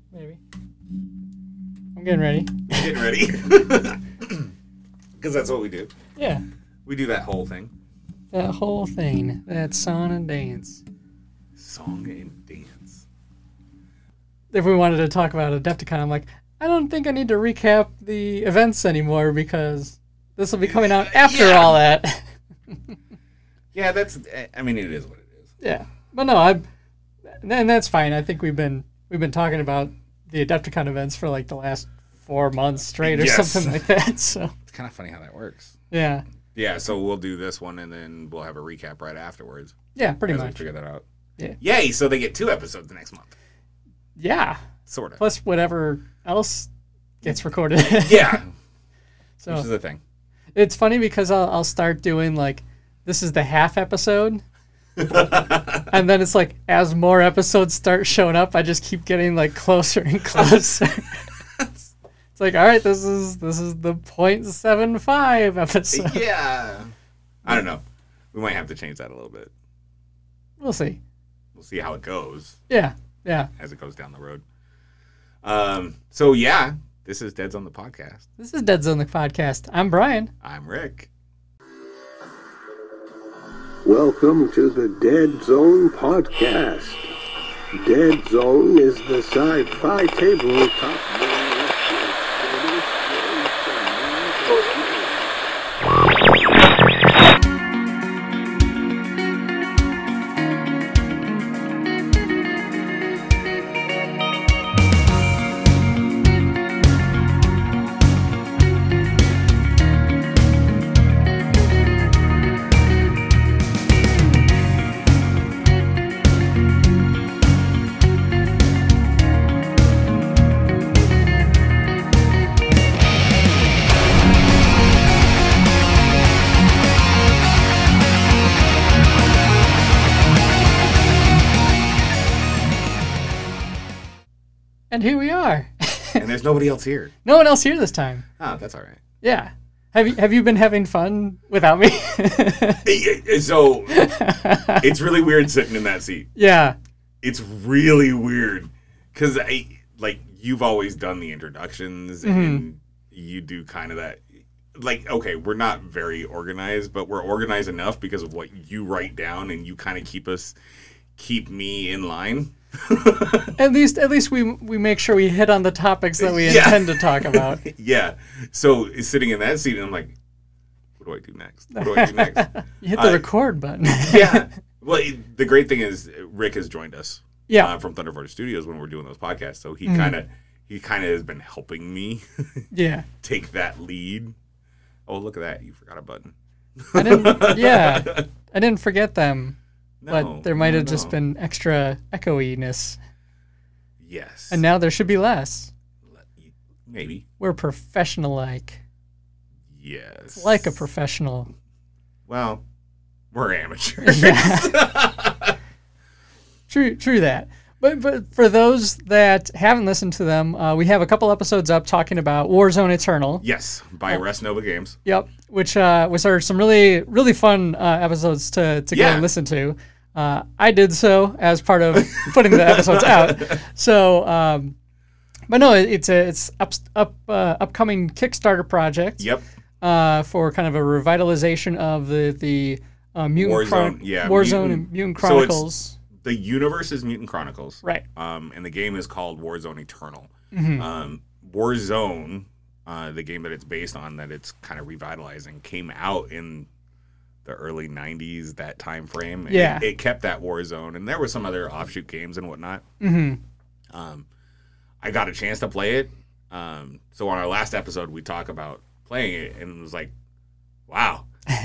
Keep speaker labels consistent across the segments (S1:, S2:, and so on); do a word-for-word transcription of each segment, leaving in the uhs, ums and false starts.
S1: maybe. I'm getting ready.
S2: You're getting ready. Because that's what we do.
S1: Yeah.
S2: We do that whole thing.
S1: That whole thing. That song and dance.
S2: Song and dance.
S1: If we wanted to talk about Adepticon, I'm like, I don't think I need to recap the events anymore because this will be coming out after
S2: yeah.
S1: all that.
S2: Yeah, that's. I mean, it is what it is.
S1: Yeah, but no, I, and that's fine. I think we've been we've been talking about the Adepticon events for like the last four months straight or
S2: Yes.
S1: something like that. So
S2: It's kind of funny how that works.
S1: yeah,
S2: Yeah, so we'll do this one and then we'll have a recap right afterwards.
S1: yeah, pretty
S2: as we
S1: much.
S2: figure that out.
S1: Yeah.
S2: Yay! So they get two episodes next month.
S1: Yeah,
S2: Sort of.
S1: plus whatever else gets recorded.
S2: Yeah.
S1: So
S2: Which is the thing.
S1: it's funny because I'll I'll start doing like this is the half episode. And then it's like, as more episodes start showing up, I just keep getting like closer and closer. It's like, all right, this is this is the point seven five episode.
S2: Yeah. I don't know. We might have to change that a little bit.
S1: We'll see.
S2: We'll see how it goes
S1: Yeah, yeah.
S2: as it goes down the road. Um. So yeah, this is Dead Zone the podcast.
S1: This is Dead Zone the podcast. I'm Brian.
S2: I'm Rick.
S3: Welcome to the Dead Zone podcast. Dead Zone is the sci-fi tabletop.
S1: And here we are.
S2: And there's nobody else here.
S1: No one else here this time.
S2: Oh, that's all right.
S1: Yeah. Have you have you been having fun without me?
S2: So it's really weird sitting in that seat.
S1: Yeah.
S2: It's really weird because I like you've always done the introductions
S1: Mm-hmm.
S2: and you do kind of that. Like, okay, we're not very organized, but we're organized enough because of what you write down, and you kind of keep us, keep me in line.
S1: At least at least we we make sure we hit on the topics that we
S2: Yeah.
S1: intend to talk about.
S2: Yeah. So sitting in that seat, and I'm like, what do I do next? What do I do next?
S1: You hit the
S2: Uh,
S1: record button.
S2: Yeah. Well, it, the great thing is Rick has joined us.
S1: Yeah.
S2: Uh, from Thunderforge Studios when we're doing those podcasts, so he
S1: Mhm.
S2: kind of he kind of has been helping me
S1: Yeah.
S2: take that lead. Oh, look at that! You forgot a button.
S1: I didn't yeah. I didn't forget them.
S2: No,
S1: But there might
S2: no,
S1: have just
S2: no.
S1: been extra echoiness.
S2: Yes.
S1: And now there should be less.
S2: Maybe.
S1: We're professional like.
S2: Yes.
S1: Like a professional.
S2: Well, we're amateurs.
S1: Yeah. True true that. But but for those that haven't listened to them, uh, we have a couple episodes up talking about Warzone Eternal.
S2: Yes, by
S1: Oh.
S2: Rest Nova Games.
S1: Yep. Which uh, was are some really really fun uh, episodes to, to go
S2: Yeah.
S1: and listen to. Uh, I did so as part of putting the episodes out. So, um, but no, it, it's a it's up up uh, upcoming Kickstarter project.
S2: Yep.
S1: Uh, for kind of a revitalization of the the uh, mutant
S2: Warzone,
S1: Chron-
S2: yeah,
S1: Warzone
S2: Mutant-
S1: and Mutant
S2: so it's-
S1: Chronicles.
S2: The universe is Mutant Chronicles.
S1: Right.
S2: Um, and the game is called Warzone Eternal.
S1: Mhm.
S2: Um, Warzone, uh, the game that it's based on, that it's kind of revitalizing, came out in the early nineties, that time frame. And
S1: Yeah.
S2: It, it kept that Warzone, and there were some other offshoot games and whatnot.
S1: hmm
S2: Um, I got a chance to play it. Um, so on our last episode, we talked about playing it, and it was like, wow,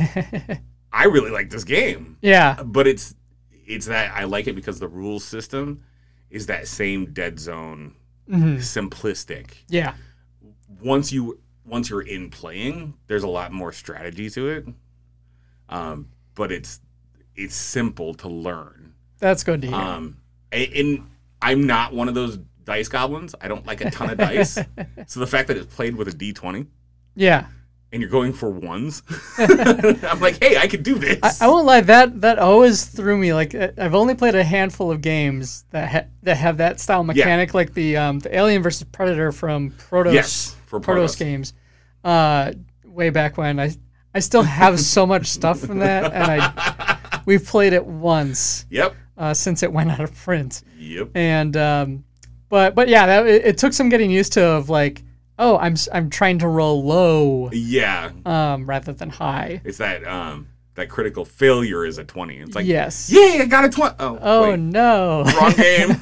S2: I really like this game.
S1: Yeah.
S2: But it's it's that I like it because the rules system is that same Dead Zone
S1: hmm
S2: simplistic.
S1: Yeah.
S2: Once you once you're in playing, there's a lot more strategy to it. Um, but it's it's simple to learn.
S1: That's good to hear.
S2: Um, a- and I'm not one of those dice goblins. I don't like a ton of dice. So the fact that it's played with a D twenty
S1: yeah.
S2: and you're going for ones. I'm like, hey, I could do this.
S1: I, I won't lie, that that always threw me. Like, I've only played a handful of games that ha- that have that style mechanic, yeah. like the um, the Alien versus Predator from Protoss,
S2: yes, for
S1: Protoss. Protoss games, uh, way back when. I I still have so much stuff from that, and I we've played it once.
S2: Yep.
S1: Uh, since it went out of print.
S2: Yep.
S1: And um, but but yeah, that, it, it took some getting used to of like. Oh, I'm I'm trying to roll low.
S2: Yeah.
S1: Um, rather than high.
S2: It's that um that critical failure is a twenty. It's like
S1: yes.
S2: Yeah, I got a twenty. Oh,
S1: oh
S2: wait.
S1: no.
S2: Wrong game.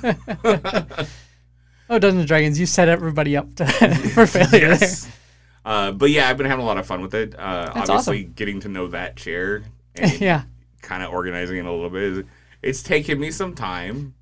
S1: oh, Dungeons and Dragons, you set everybody up to, for failure.
S2: Yes. Uh, but yeah, I've been having a lot of fun with it. Uh,
S1: That's
S2: obviously,
S1: awesome.
S2: getting to know that chair and
S1: yeah.
S2: kind of organizing it a little bit. It's taken me some time.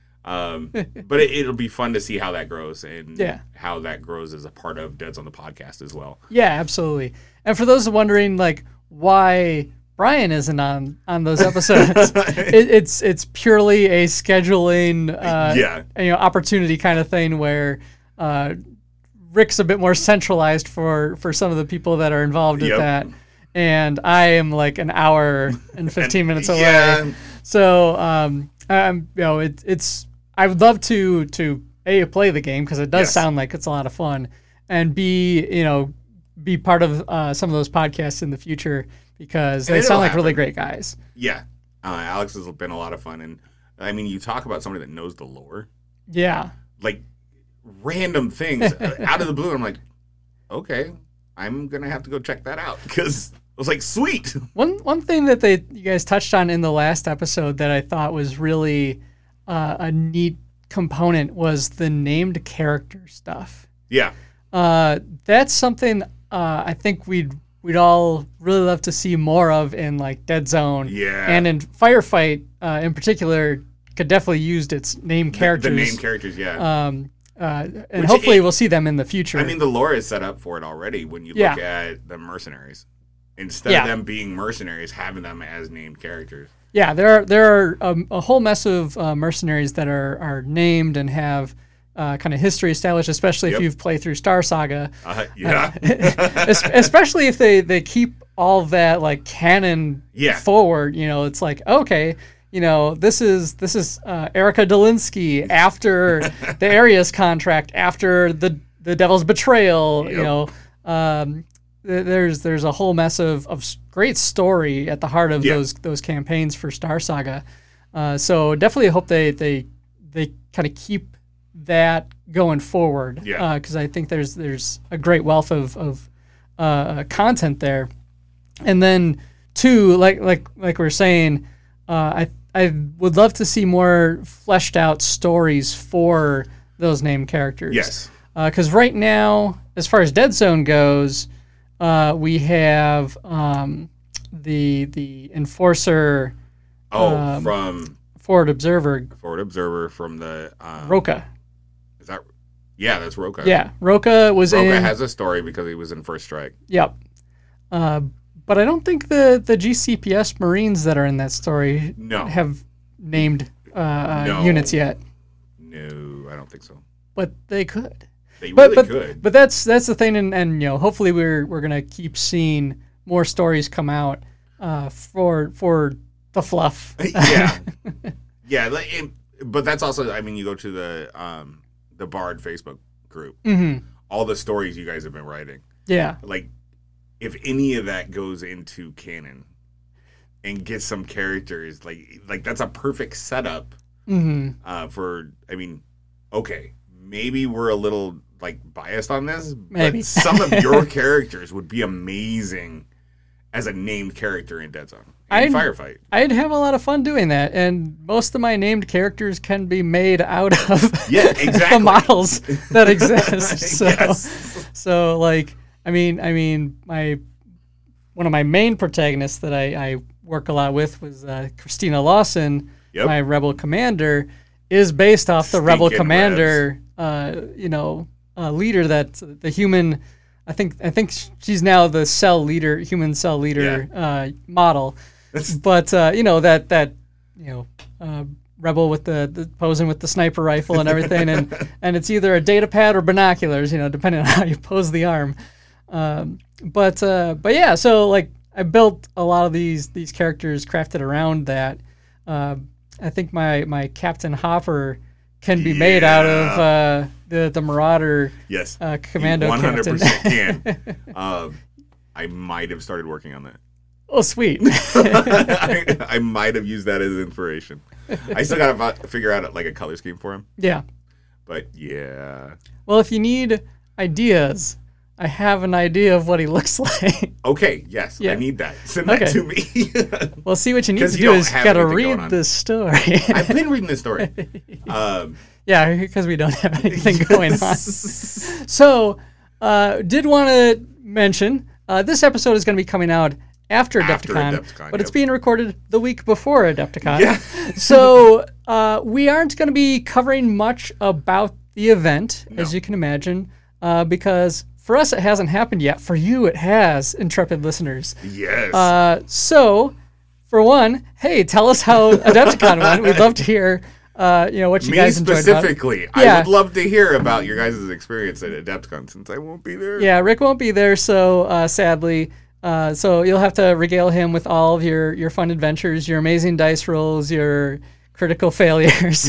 S2: Um, but it, it'll be fun to see how that grows and
S1: yeah.
S2: how that grows as a part of Deads on the Podcast as well.
S1: Yeah, absolutely. And for those wondering, like, why Brian isn't on, on those episodes, it, it's it's purely a scheduling, uh,
S2: yeah.
S1: you know, opportunity kind of thing where uh, Rick's a bit more centralized for, for some of the people that are involved
S2: yep.
S1: with that, and I am like an hour and fifteen
S2: and,
S1: minutes away.
S2: Yeah.
S1: So, um, um, you know, it, it's. I would love to to a play the game because it does
S2: yes.
S1: sound like it's a lot of fun, and b you know be part of uh, some of those podcasts in the future because
S2: and
S1: they sound like
S2: happen.
S1: really great guys.
S2: Yeah, uh, Alex has been a lot of fun, and I mean, you talk about somebody that knows the lore.
S1: Yeah,
S2: like random things out of the blue. I'm like, okay, I'm gonna have to go check that out because I was like, sweet.
S1: One one thing that they you guys touched on in the last episode that I thought was really uh, a neat component was the named character stuff.
S2: Yeah,
S1: uh, that's something uh, I think we'd we'd all really love to see more of in like Dead Zone.
S2: Yeah,
S1: and in Firefight uh, in particular, could definitely used its name characters.
S2: The, the name characters, yeah.
S1: Um, uh, and
S2: Which
S1: hopefully
S2: it,
S1: we'll see them in the future.
S2: I mean, the lore is set up for it already when you
S1: yeah.
S2: look at the mercenaries. Instead
S1: yeah.
S2: of them being mercenaries, having them as named characters.
S1: Yeah, there are there are um, a whole mess of uh, mercenaries that are, are named and have uh, kind of history established, especially
S2: yep.
S1: if you've played through Star Saga.
S2: Uh, yeah.
S1: Uh, especially if they, they keep all that like canon
S2: yeah.
S1: forward. You know, it's like, okay, you know, this is this is uh, Erica Dolinsky after the Arius contract, after the the Devil's Betrayal.
S2: Yep.
S1: You know, um, th- there's there's a whole mess of, of great story at the heart of
S2: yeah.
S1: those those campaigns for Star Saga. Uh, so definitely hope they they they kind of keep that going forward.
S2: Yeah.
S1: Because uh, I think there's there's a great wealth of of uh, content there. And then two, like like like we we're saying, uh, I I would love to see more fleshed out stories for those named characters.
S2: Yes.
S1: Because uh, right now, as far as Dead Zone goes, uh, we have um, the the enforcer.
S2: Oh,
S1: um,
S2: from
S1: Forward Observer.
S2: Forward Observer from the um,
S1: Roka.
S2: Is that? Yeah, that's Roka.
S1: Yeah, Roka was
S2: Roka
S1: in.
S2: has a story because he was in First Strike.
S1: Yep. Uh, but I don't think the, the G C P S Marines that are in that story
S2: no.
S1: have named uh,
S2: no.
S1: units yet.
S2: No, I don't think so.
S1: But they could.
S2: They
S1: but,
S2: really
S1: but,
S2: could.
S1: But that's that's the thing, and, and you know, hopefully we're we're gonna keep seeing more stories come out uh, for for the fluff.
S2: yeah, yeah. Like, it, but that's also, I mean, you go to the um, the Bard Facebook group.
S1: Mm-hmm.
S2: All the stories you guys have been writing.
S1: Yeah.
S2: Like, if any of that goes into canon and gets some characters, like like that's a perfect setup
S1: mm-hmm.
S2: uh, for. I mean, okay, maybe we're a little like biased on this,
S1: maybe
S2: but some of your characters would be amazing as a named character in Dead Zone.
S1: I'd,
S2: Firefight.
S1: I'd have a lot of fun doing that, and most of my named characters can be made out of
S2: yeah, exactly.
S1: the models that exist. So,
S2: yes.
S1: so like, I mean, I mean, my one of my main protagonists that I, I work a lot with was uh, Christina Lawson,
S2: yep.
S1: my Rebel Commander, is based off the
S2: Stinking
S1: Rebel Commander, uh, you know, uh, leader that the human. I think I think she's now the cell leader, human cell leader
S2: yeah.
S1: uh, model. But uh, you know that that you know uh, rebel with the, the posing with the sniper rifle and everything, and and it's either a data pad or binoculars, you know, depending on how you pose the arm. Um, but uh, but yeah, so like I built a lot of these these characters crafted around that. Uh, I think my my Captain Hopper can be made out of uh, the the Marauder.
S2: Yes,
S1: uh, commando
S2: one hundred percent
S1: captain.
S2: can. Um, I might have started working on that.
S1: Oh, sweet.
S2: I, I might have used that as inspiration. I still got to figure out like a color scheme for him.
S1: Yeah.
S2: But yeah.
S1: Well, if you need ideas, I have an idea of what he looks like.
S2: Okay, yes,
S1: Yeah.
S2: I need that. Send
S1: Okay.
S2: that to me.
S1: Well, see, what you need
S2: 'Cause
S1: to
S2: you
S1: do
S2: don't
S1: is
S2: have
S1: got to
S2: anything going
S1: read
S2: on.
S1: this story.
S2: I've been reading this story. Um,
S1: Yeah, because we don't have anything going on. So, uh, did want to mention uh, this episode is going to be coming out after
S2: After
S1: Adepticon,
S2: Adepticon,
S1: but it's
S2: yep.
S1: being recorded the week before Adepticon.
S2: Yeah.
S1: So, uh, we aren't going to be covering much about the event, as
S2: No.
S1: you can imagine, uh, because for us it hasn't happened yet. For you, it has, intrepid listeners.
S2: Yes.
S1: Uh, so, for one, hey, tell us how Adepticon went. We'd love to hear, uh, you know, what you
S2: Me
S1: guys enjoyed about it.
S2: specifically,
S1: Yeah.
S2: I would love to hear about your guys' experience at Adepticon since I won't be there.
S1: Yeah, Rick won't be there, so uh, sadly, uh, so you'll have to regale him with all of your your fun adventures, your amazing dice rolls, your critical failures,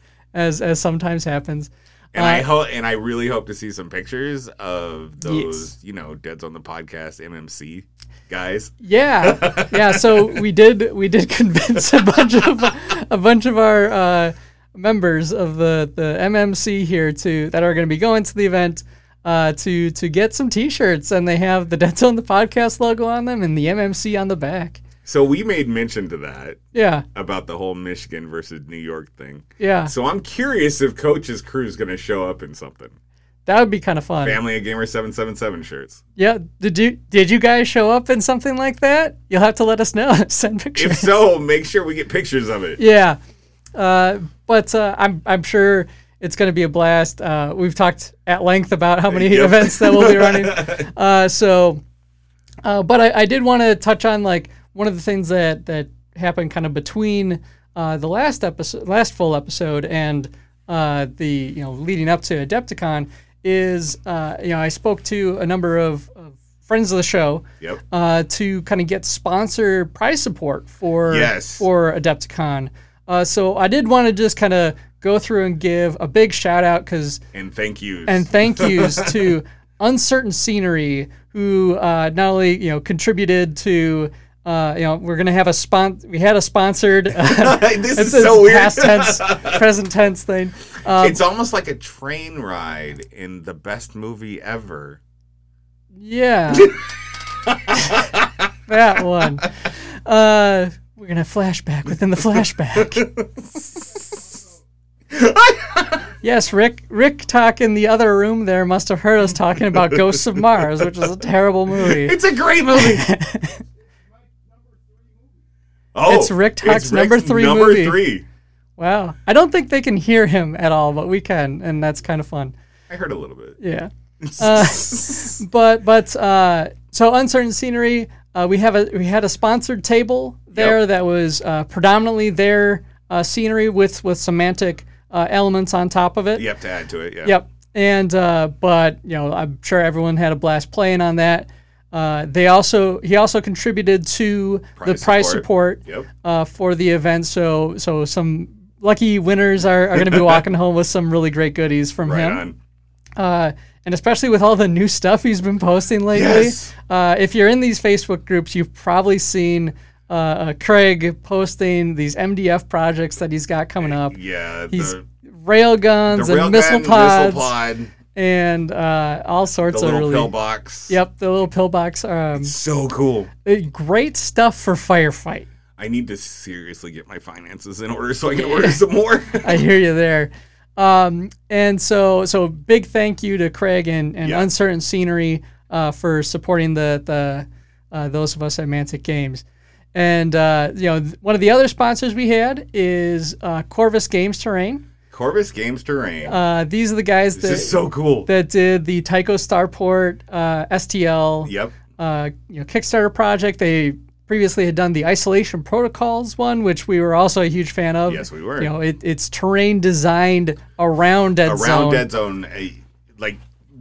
S1: as as sometimes happens.
S2: And
S1: Uh,
S2: I hope, and I really hope to see some pictures of those,
S1: Yes.
S2: you know, Deads on the Podcast M M C guys.
S1: Yeah, yeah. So we did we did convince a bunch of a bunch of our uh, members of the, the M M C here to that are going to be going to the event uh, to to get some T-shirts, and they have the Dead Zone the Podcast logo on them and the M M C on the back.
S2: So we made mention to that
S1: Yeah,
S2: about the whole Michigan versus New York thing.
S1: yeah.
S2: So I'm curious if Coach's crew is going to show up in something.
S1: That would be kind of fun.
S2: Family of Gamer seven seven seven shirts.
S1: Yeah. Did you did you guys show up in something like that? You'll have to let us know. Send pictures.
S2: If so, make sure we get pictures of it.
S1: Yeah. Uh, but uh, I'm I'm sure it's going to be a blast. Uh, we've talked at length about how many
S2: Yep.
S1: events that we'll be running. Uh, so, uh, but I, I did want to touch on like one of the things that that happened kind of between uh, the last episode, last full episode, and uh, the you know leading up to Adepticon is uh, you know I spoke to a number of, of friends of the show
S2: Yep.
S1: uh, to kind of get sponsor prize support for
S2: Yes.
S1: for Adepticon. Uh, so I did want to just kind of go through and give a big shout out because
S2: And thank yous.
S1: and thank yous to Uncertain Scenery, who uh, not only you know contributed to uh, you know we're gonna have a spon we had a sponsored uh,
S2: This
S1: it's-
S2: is so
S1: it's
S2: weird.
S1: past tense present tense thing. Um,
S2: It's almost like a train ride in the best movie ever.
S1: yeah, that one. Uh, we're gonna flashback within the flashback. Yes, Rick. Rick talk in the other room there must have heard us talking about Ghosts of Mars, which is a terrible movie.
S2: It's a great movie. Oh,
S1: It's Rick Talk's
S2: it's
S1: number
S2: Rick's
S1: three
S2: number
S1: movie.
S2: three.
S1: Wow, I don't think they can hear him at all, but we can, and that's kind of fun.
S2: I heard a little bit.
S1: Yeah. Uh, but but uh, so Uncertain Scenery, uh, we have a we had a sponsored table there
S2: Yep.
S1: that was uh, predominantly their uh, scenery with with semantic uh, elements on top of it.
S2: You have to add to it. Yeah.
S1: Yep. And uh, but you know, I'm sure everyone had a blast playing on that. Uh, they also he also contributed to the
S2: Prize
S1: prize
S2: support.
S1: support,
S2: Yep.
S1: uh, for the event. So so some lucky winners are, are going to be walking home with some really great goodies from
S2: Right
S1: him.
S2: on.
S1: Uh, and especially with all the new stuff he's been posting lately.
S2: Yes.
S1: Uh, if you're in these Facebook groups, you've probably seen uh, uh, Craig posting these M D F projects that he's got coming up.
S2: Yeah.
S1: He's
S2: the
S1: rail guns
S2: the
S1: and
S2: railgun,
S1: missile
S2: missile
S1: pods
S2: pod,
S1: and uh, all
S2: the
S1: sorts of
S2: little
S1: really.
S2: pillbox.
S1: Yep, the little pillbox. Um,
S2: So cool.
S1: uh, great stuff for firefight.
S2: I need to seriously get my finances in order so I can order some more.
S1: I hear you there. Um, and so, so big thank you to Craig and, and
S2: Yeah.
S1: Uncertain Scenery uh, for supporting the the uh, those of us at Mantic Games. And uh, you know, th- one of the other sponsors we had is uh, Corvus Games Terrain.
S2: Corvus Games Terrain.
S1: Uh, these are the guys
S2: this
S1: that
S2: is so cool.
S1: that did the Tycho Starport uh, S T L
S2: Yep.
S1: uh, you know Kickstarter project. They previously had done the Isolation Protocols one, which we were also a huge fan of.
S2: Yes, we were.
S1: You know, it, it's terrain designed around Dead
S2: Around
S1: Zone.
S2: Dead Zone, a, like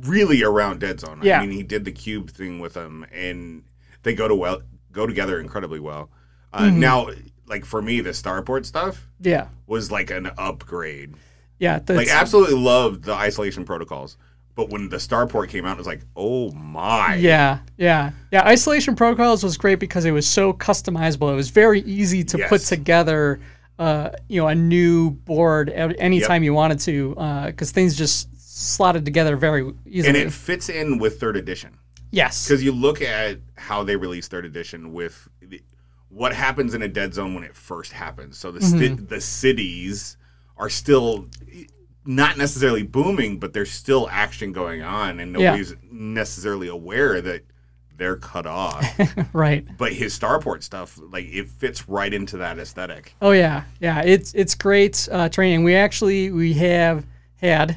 S2: really around Dead Zone.
S1: Yeah.
S2: I mean, he did the cube thing with them, and they go to well go together incredibly well. Uh,
S1: Mm-hmm.
S2: Now, like for me, the Starport stuff
S1: Yeah.
S2: was like an upgrade.
S1: Yeah. That's,
S2: Like, absolutely loved the isolation protocols, but when the Starport came out, it was like, oh my.
S1: Yeah, yeah, yeah. Isolation Protocols was great because it was so customizable. It was very easy to
S2: Yes.
S1: put together, uh, you know, a new board a- anytime
S2: Yep.
S1: you wanted to, because things just slotted together very easily.
S2: And it fits in with third edition.
S1: yes,
S2: Because you look at how they released third edition with the, what happens in a Dead Zone when it first happens. So the
S1: Mm-hmm.
S2: sti- the cities are still not necessarily booming, but there's still action going on, and
S1: Yeah.
S2: nobody's necessarily aware that they're cut off.
S1: right.
S2: But his Starport stuff, like, it fits right into that aesthetic.
S1: Oh yeah, yeah. It's it's great uh, training. We actually we have had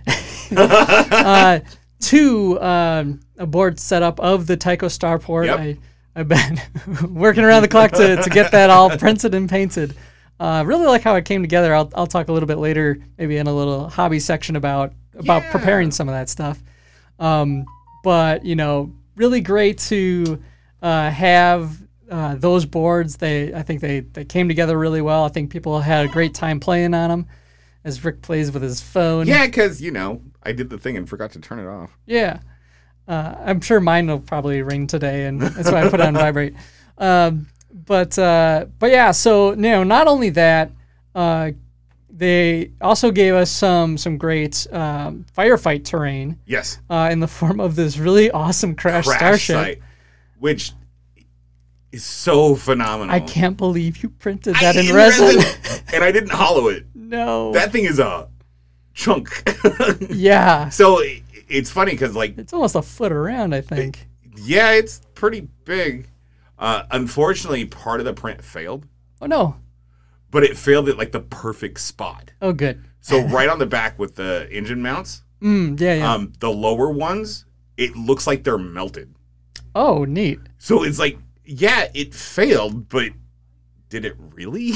S1: uh, two um, boards set up of the Tycho Starport.
S2: Yep.
S1: I I've been working around the clock to, to get that all printed and painted. Uh, really like how it came together. I'll I'll talk a little bit later, maybe in a little hobby section about about
S2: Yeah.
S1: preparing some of that stuff. Um, but you know, really great to uh, have uh, those boards. They I think they they came together really well. I think people had a great time playing on them. As Rick plays with his phone.
S2: Yeah, because, you know, I did the thing and forgot to turn it off.
S1: Yeah. Uh, I'm sure mine will probably ring today, and that's why I put it on vibrate. Um, but uh, but yeah, so you know, not only that, uh, they also gave us some some great um, firefight terrain
S2: Yes.
S1: uh, in the form of this really awesome crash,
S2: Crash
S1: starship.
S2: Site, which is so phenomenal.
S1: I can't believe you printed that
S2: I-
S1: in resin.
S2: and I didn't hollow it.
S1: No.
S2: That thing is a chunk.
S1: yeah.
S2: So it, it's funny because, like,
S1: It's almost a foot around, I think.
S2: yeah, it's pretty big. Uh, unfortunately, part of the print failed,
S1: Oh no.
S2: but it failed at like the perfect spot.
S1: Oh good.
S2: So right on the back with the engine mounts,
S1: Mm, yeah, yeah.
S2: um, the lower ones, it looks like they're melted.
S1: oh, neat.
S2: So it's like, yeah, it failed, but did it really?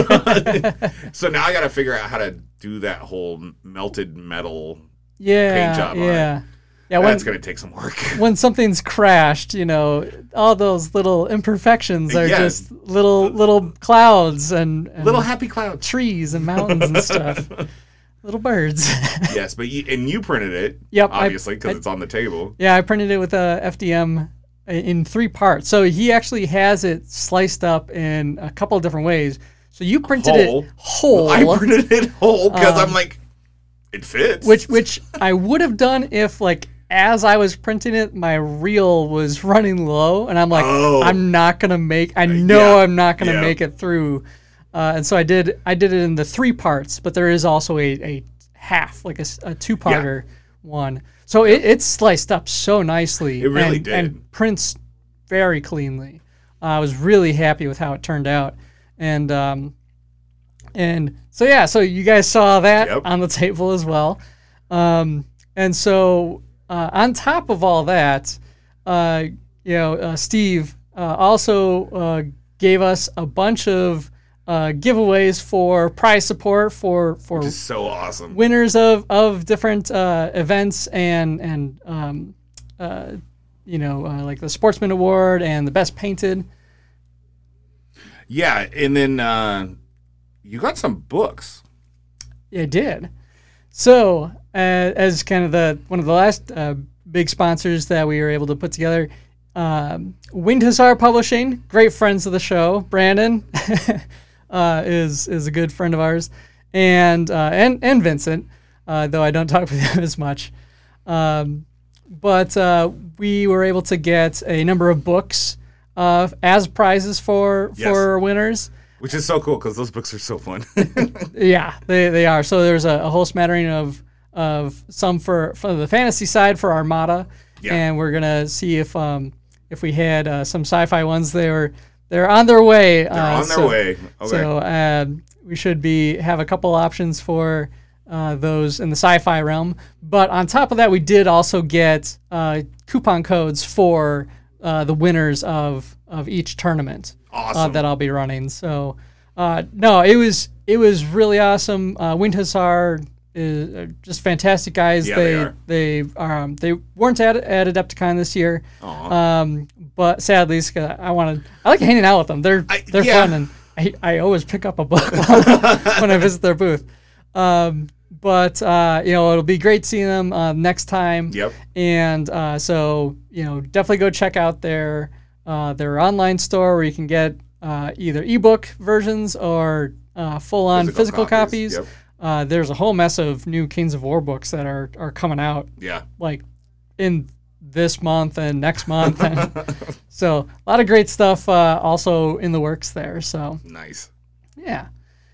S2: So now I got to figure out how to do that whole melted metal.
S1: Yeah,
S2: job on
S1: yeah, yeah. When
S2: That's going to take some work.
S1: when something's crashed, you know, all those little imperfections are
S2: Yeah.
S1: just little little clouds and, and
S2: Little happy clouds.
S1: trees and mountains and stuff. Little birds.
S2: Yes, but you, and you printed it,
S1: Yep, I-
S2: obviously, because
S1: I-
S2: it's on the table.
S1: Yeah, I printed it with a F D M in three parts. So he actually has it sliced up in a couple of different ways. So you printed
S2: Whole.
S1: it whole.
S2: I printed it whole because
S1: Um,
S2: I'm like, it fits.
S1: which which I would have done if like as I was printing it, my reel was running low, and I'm like,
S2: Oh.
S1: I'm not gonna make. I know
S2: yeah,
S1: I'm not gonna
S2: yeah.
S1: make it through, uh, and so I did. I did it in the three parts, but there is also a, a half, like a, s- a two parter one. So it, it's sliced up so nicely.
S2: It really
S1: and,
S2: did.
S1: and prints very cleanly. Uh, I was really happy with how it turned out, and um, and so yeah, so you guys saw that
S2: Yep.
S1: on the table as well. Um, and so uh, on top of all that, uh, you know, uh, Steve uh, also uh, gave us a bunch of uh, giveaways for prize support for for
S2: Which is so awesome.
S1: winners of of different uh, events and and um, uh, you know uh, like the Sportsman Award and the Best Painted.
S2: Yeah, and then uh, you got some books.
S1: It did. So, uh, as kind of the one of the last uh, big sponsors that we were able to put together, um, Wind Hussar Publishing, great friends of the show. Brandon uh, is is a good friend of ours, and uh, and and Vincent, uh, though I don't talk with him as much. Um, but uh, we were able to get a number of books uh, as prizes for
S2: Yes.
S1: for winners.
S2: Which is so cool because those books are so fun.
S1: Yeah, they, they are. So there's a, a whole smattering of of some for, for the fantasy side for Armada,
S2: Yeah.
S1: and we're gonna see if um if we had uh, some sci-fi ones. They were they're on their way.
S2: They're
S1: uh,
S2: on their
S1: so,
S2: way. Okay.
S1: So uh, we should be have a couple options for uh, those in the sci-fi realm. But on top of that, we did also get uh, coupon codes for uh, the winners of of each tournament. Uh,
S2: Awesome.
S1: that I'll be running. So, uh, no, it was it was really awesome. Uh, Wind Hussar is are just fantastic guys.
S2: Yeah,
S1: they
S2: they are.
S1: they um they weren't at at Adepticon this year.
S2: Aw.
S1: Um, but sadly, it's 'cause I wanted I like hanging out with them. They're
S2: I-
S1: they're
S2: yeah.
S1: fun, and I I always pick up a book when I visit their booth. Um, but uh, you know, it'll be great seeing them uh, next time.
S2: Yep.
S1: And uh, so you know, definitely go check out their uh, their online store where you can get uh, either ebook versions or uh, full on physical,
S2: Physical
S1: copies.
S2: copies, yep.
S1: Uh, there's a whole mess of new Kings of War books that are are coming out
S2: Yeah.
S1: like in this month and next month. And so a lot of great stuff uh, also in the works there. So
S2: Nice.
S1: yeah.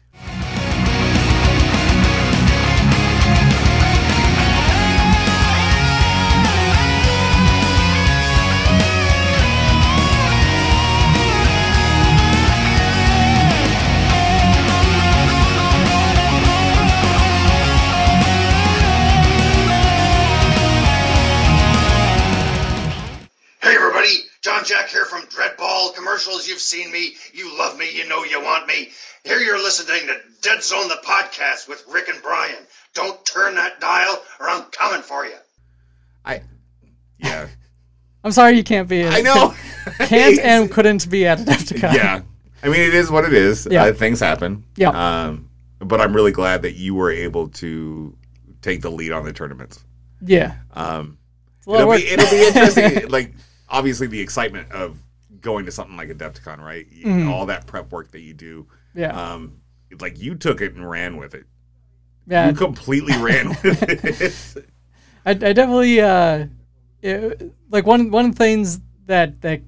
S4: Hey everybody, John Jack here from Dreadball Commercials. You've seen me, you love me, you know you want me. Here you're listening to Dead Zone the podcast with Rick and Brian. Don't turn that dial or I'm coming for you.
S2: I. Yeah.
S1: I'm sorry you can't be.
S2: I know.
S1: Can't and couldn't be at Adepticon.
S2: Yeah. I mean, it is what it is.
S1: Yeah.
S2: Uh, things happen.
S1: Yeah.
S2: Um, but I'm really glad that you were able to take the lead on the tournaments.
S1: Yeah.
S2: Um,
S1: It's a lot of
S2: it'll
S1: work.
S2: be it'll be interesting. Like obviously the excitement of going to something like Adepticon, right? You-
S1: Mhm.
S2: All that prep work that you do.
S1: Yeah.
S2: Um, like you took it and ran with it.
S1: Yeah.
S2: You completely ran with it.
S1: I, I definitely uh, it, like one one of the things that that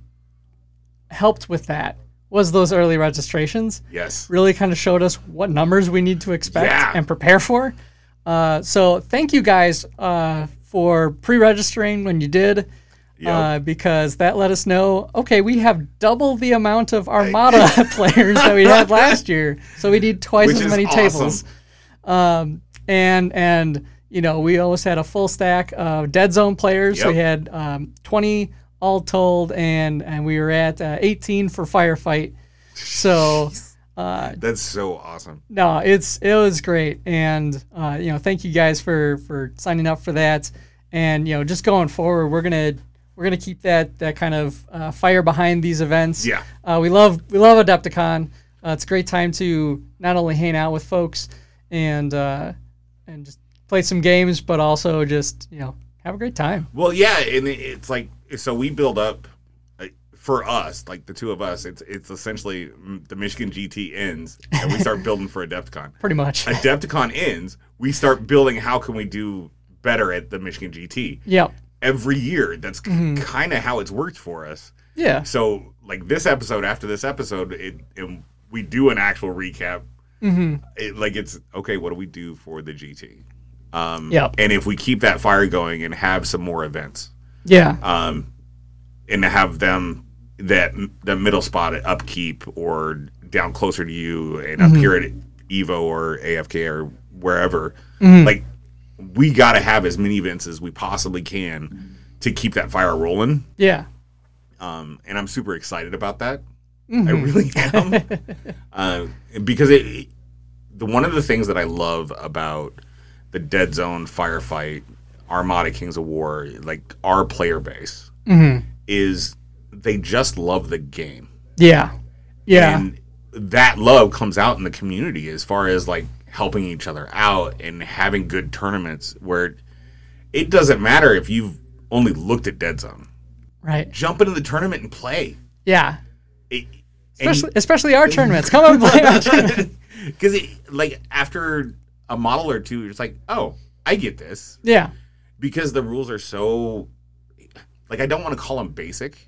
S1: helped with that was those early registrations.
S2: Yes.
S1: Really kind of showed us what numbers we need to expect
S2: Yeah.
S1: and prepare for. Uh, so thank you guys uh, for pre-registering when you did.
S2: Yep.
S1: Uh, because that let us know, okay, we have double the amount of Armada players that we had last year, so we need twice
S2: Which
S1: as
S2: is
S1: many
S2: awesome.
S1: tables. Um, and and you know, we always had a full stack of Dead Zone players. So we
S2: Yep.
S1: had um, twenty all told, and and we were at uh, eighteen for Firefight. So uh,
S2: That's so awesome.
S1: no, it's it was great, and uh, you know, thank you guys for for signing up for that, and you know, just going forward, we're gonna we're gonna keep that that kind of uh, fire behind these events.
S2: Yeah.
S1: uh, we love we love Adepticon. Uh, it's a great time to not only hang out with folks and uh, and just play some games, but also just you know have a great time.
S2: Well, yeah, and it- it's like so we build up uh, for us, like the two of us. It's it's essentially mm, the Michigan G T ends, and we start building for Adepticon.
S1: Pretty much.
S2: Adepticon ends, we start building. How can we do better at the Michigan G T?
S1: Yep.
S2: Every year, that's
S1: Mm-hmm.
S2: kind of how it's worked for us.
S1: Yeah.
S2: So, like this episode, after this episode, it, it we do an actual recap.
S1: Mm-hmm.
S2: It, like it's okay. What do we do for the G T? Um,
S1: Yep.
S2: And if we keep that fire going and have some more events,
S1: Yeah.
S2: um, and to have them that the middle spot at upkeep or down closer to you and
S1: Mm-hmm.
S2: up here at Evo or A F K or wherever,
S1: Mm-hmm.
S2: like we got to have as many events as we possibly can to keep that fire rolling.
S1: Yeah.
S2: Um, and I'm super excited about that.
S1: Mm-hmm.
S2: I really am. uh, because it, the one of the things that I love about the Dead Zone, Firefight, Armada, Kings of War, like our player base,
S1: Mm-hmm.
S2: is they just love the game.
S1: Yeah. Yeah.
S2: And that love comes out in the community as far as like helping each other out and having good tournaments where it doesn't matter if you've only looked at Dead Zone.
S1: Right.
S2: Jump into the tournament and play.
S1: Yeah.
S2: It,
S1: Especially, especially our tournaments. Come on, play our tournament.
S2: Because like after a model or two, it's like, oh, I get this.
S1: Yeah.
S2: Because the rules are so, like, I don't want to call them basic,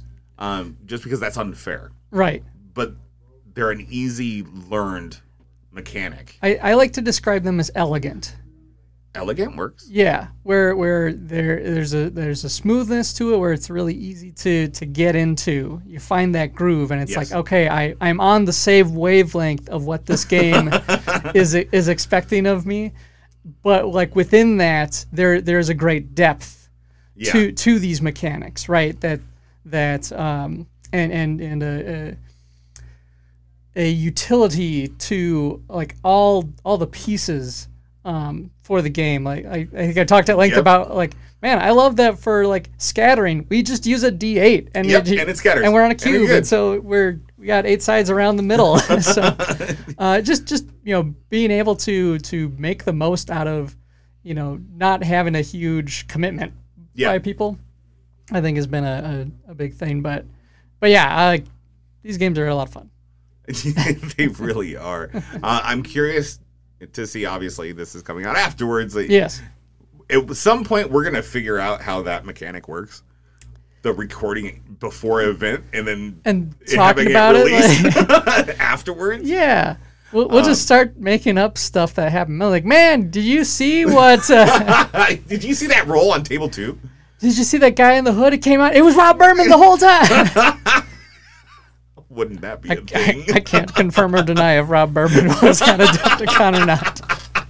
S2: um, just because that's unfair.
S1: Right.
S2: But they're an easy learned mechanic.
S1: I, I like to describe them as elegant.
S2: Elegant works.
S1: Yeah, where where there there's a there's a smoothness to it where it's really easy to to get into. You find that groove, and it's
S2: Yes.
S1: like, okay, I I'm on the same wavelength of what this game is is expecting of me, but like within that, there there's a great depth
S2: Yeah.
S1: to to these mechanics, right? That that um and and and a, a a utility to like all all the pieces um, for the game. Like I, I think I talked at length
S2: Yep.
S1: about like, man, I love that for like scattering. We just use a D eight and
S2: Yep,
S1: it,
S2: and it scatters.
S1: and we're on a
S2: And you're
S1: cube,
S2: good.
S1: and so we're we got eight sides around the middle. so uh, just just you know being able to to make the most out of you know not having a huge commitment
S2: Yeah.
S1: by people, I think has been a, a, a big thing. But but yeah, I, these games are a lot of fun.
S2: They really are. Uh, I'm curious to see. Obviously, this is coming out afterwards. Like,
S1: Yes.
S2: At some point, we're gonna figure out how that mechanic works. The recording before an event and then
S1: And
S2: it
S1: talking
S2: having
S1: about it,
S2: released afterwards.
S1: Yeah. We'll, we'll
S2: Um,
S1: just start making up stuff that happened. I'm like, man, did you see what? Uh,
S2: Did you see that roll on table two?
S1: did you see that guy in the hood? It came out. It was Rob Berman the whole time.
S2: Wouldn't that be
S1: I,
S2: a thing?
S1: I, I can't confirm or deny if Rob Berman was on Adepticon or not.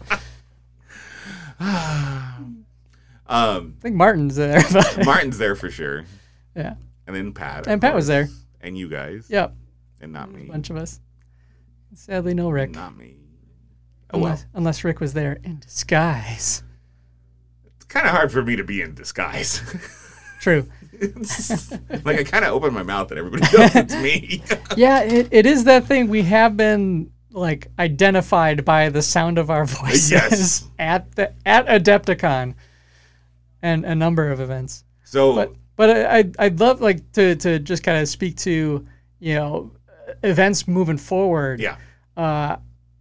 S2: um,
S1: I think Martin's there. But
S2: Martin's there for sure,
S1: yeah.
S2: and then Pat. of
S1: And Pat was
S2: course.
S1: there.
S2: and you guys,
S1: Yep.
S2: and not
S1: A
S2: me,
S1: bunch of us. Sadly, no Rick.
S2: not me. Oh well,
S1: Unless, unless Rick was there in disguise.
S2: it's kind of hard for me to be in disguise.
S1: True.
S2: It's- like I kind of open my mouth and everybody knows it's me.
S1: Yeah, it, it is that thing. We have been like identified by the sound of our voices
S2: Yes.
S1: at the at Adepticon and a number of events.
S2: So
S1: But but I I'd, I'd love like to to just kind of speak to you know events moving forward.
S2: yeah,
S1: Uh,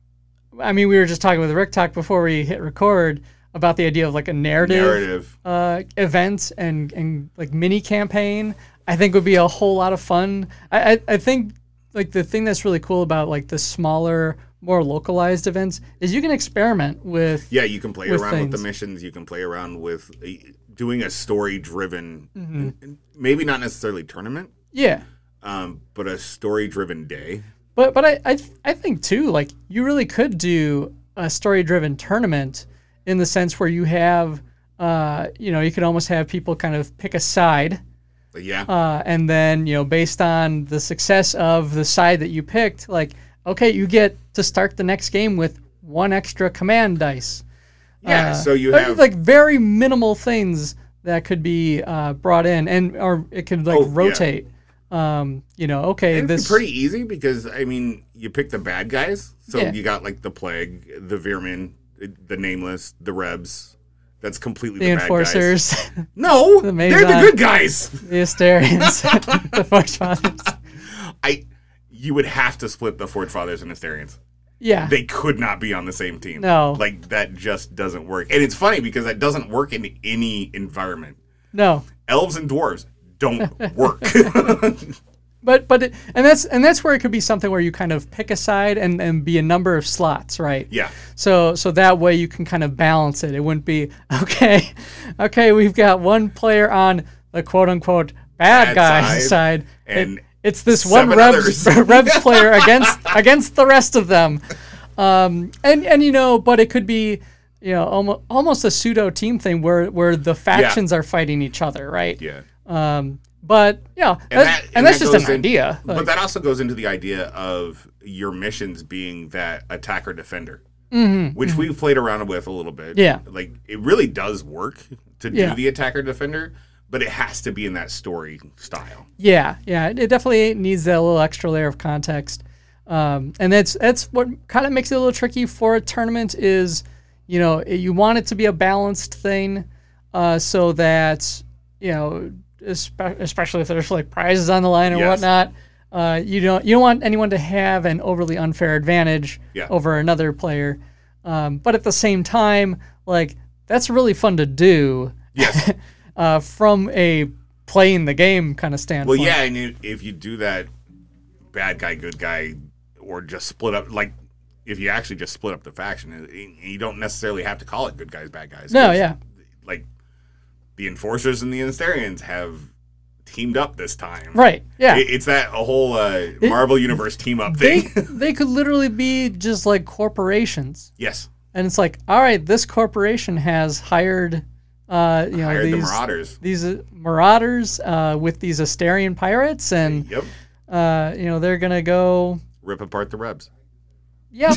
S1: I mean, we were just talking with Rick Talk before we hit record about the idea of like a narrative,
S2: narrative.
S1: Uh, event and and like mini campaign. I think would be a whole lot of fun. I, I I think like the thing that's really cool about like the smaller, more localized events is you can experiment with.
S2: Yeah, you can play
S1: with
S2: around with
S1: things.
S2: the missions. You can play around with uh, doing a story-driven,
S1: Mm-hmm.
S2: maybe not necessarily tournament,
S1: Yeah.
S2: um, but a story-driven day.
S1: But but I, I I think too like you really could do a story driven tournament in the sense where you have uh you know you could almost have people kind of pick a side
S2: But yeah,
S1: uh and then you know based on the success of the side that you picked like okay you get to start the next game with one extra command dice.
S2: yeah.
S1: Uh,
S2: so you
S1: but,
S2: have
S1: like very minimal things that could be uh, brought in and or it could like
S2: Oh, yeah.
S1: rotate. Um, you know, okay,
S2: and
S1: this
S2: it's pretty easy because I mean you pick the bad guys. So
S1: Yeah.
S2: you got like the plague, the vermin, the nameless, the rebs. That's completely
S1: the
S2: the,
S1: enforcers.
S2: bad guys. No,
S1: The
S2: they're the
S1: Maison.
S2: good guys.
S1: The Asterians, the Forge Fathers.
S2: I, you would have to split the Forge Fathers and Asterians.
S1: Yeah.
S2: They could not be on the same team.
S1: No.
S2: Like, that just doesn't work. And it's funny because that doesn't work in any environment.
S1: no.
S2: Elves and dwarves don't work.
S1: But but it, and that's and that's where it could be something where you kind of pick a side and, and be a number of slots, right?
S2: yeah.
S1: So so that way you can kind of balance it. It wouldn't be okay, okay, we've got one player on the quote unquote bad,
S2: Bad
S1: guy
S2: side,
S1: side.
S2: and
S1: It- it's this one
S2: seven
S1: Rebs,
S2: others.
S1: Rebs player against against the rest of them. Um, and, and you know, but it could be, you know, almost almost a pseudo team thing where, where the factions are fighting each other, right?
S2: Yeah.
S1: Um, but yeah,
S2: And,
S1: that-
S2: that,
S1: and that's
S2: that
S1: just an
S2: goes in-
S1: idea.
S2: But
S1: Like,
S2: that also goes into the idea of your missions being that attacker defender, mm-hmm, which
S1: mm-hmm.
S2: we've played around with a little bit.
S1: Yeah.
S2: Like, it really does work to do
S1: Yeah.
S2: the attacker defender, but it has to be in that story style.
S1: Yeah, yeah, it definitely needs that little extra layer of context, um, and that's that's what kind of makes it a little tricky for a tournament. Is you know you want it to be a balanced thing, uh, so that you know espe- especially if there's like prizes on the line or
S2: Yes.
S1: whatnot, uh, you don't you don't want anyone to have an overly unfair advantage
S2: Yeah.
S1: over another player, um, but at the same time, like that's really fun to do.
S2: Yes.
S1: uh, from a playing the game kind of
S2: Well,
S1: standpoint.
S2: yeah, and you, if you do that bad guy, good guy, or just split up, like, if you actually just split up the faction, it- you don't necessarily have to call it good guys, bad guys.
S1: No,
S2: 'cause,
S1: yeah.
S2: Like, the Enforcers and the Asterians have teamed up this time.
S1: Right. Yeah.
S2: It- it's that a whole uh, Marvel Universe team up
S1: they
S2: thing.
S1: they could literally be just like corporations,
S2: Yes.
S1: and it's like, all right, this corporation has hired, uh, you know,
S2: Hired
S1: these
S2: the Marauders.
S1: these uh, marauders uh, with these Asterian pirates, and
S2: Yep.
S1: uh, you know they're gonna go.
S2: Rip apart the Rebs.
S1: Yep.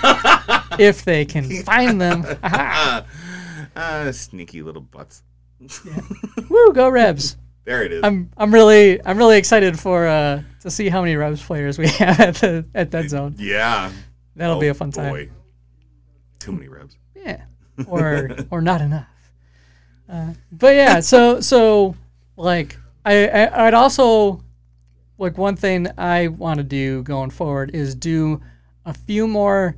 S1: If they can find them. Aha.
S2: uh, sneaky little butts.
S1: Yeah. Woo, go Rebs.
S2: There it is.
S1: I'm I'm really I'm really excited for uh to see how many Rebs players we have at the at Dead Zone.
S2: Yeah.
S1: That'll
S2: oh,
S1: be a fun time.
S2: Boy. Too many Rebs.
S1: Yeah. Or or not enough. Uh, but yeah, so so like I, I I'd also like one thing I want to do going forward is do a few more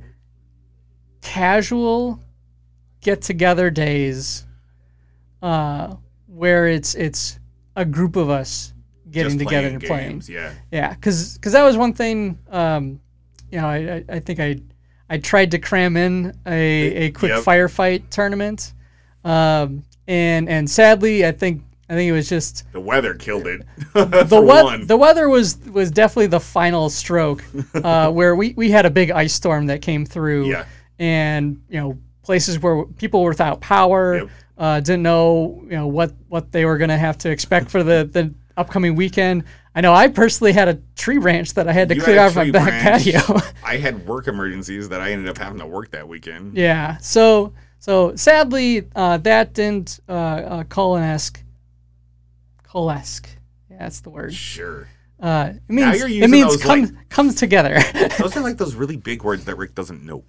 S1: casual get-together days uh, where it's it's a group of us getting
S2: Just
S1: together
S2: playing
S1: and playing.
S2: games, yeah.
S1: Yeah, because that was one thing. Um, you know, I, I, I think I I tried to cram in a, a quick
S2: Yep.
S1: firefight tournament, um, and and sadly, I think I think it was just
S2: The weather killed it.
S1: the
S2: For
S1: we-
S2: one.
S1: the weather was was definitely the final stroke, uh, where we, we had a big ice storm that came through,
S2: Yeah.
S1: and you know places where people were without power,
S2: Yep.
S1: uh, didn't know you know what, what they were going to have to expect for the, the upcoming weekend. I know I personally had a tree branch that I had to
S2: You
S1: clear
S2: had a
S1: out of my
S2: tree
S1: back
S2: branch.
S1: patio.
S2: I had work emergencies that I ended up having to work that weekend.
S1: Yeah. So so sadly, uh, that didn't uh, uh, coalesce. Coalesce. Yeah, that's the word.
S2: Sure.
S1: Uh, it means
S2: you're
S1: it
S2: using
S1: means
S2: those,
S1: comes
S2: like-
S1: comes together.
S2: Those are like those really big words that Rick doesn't know.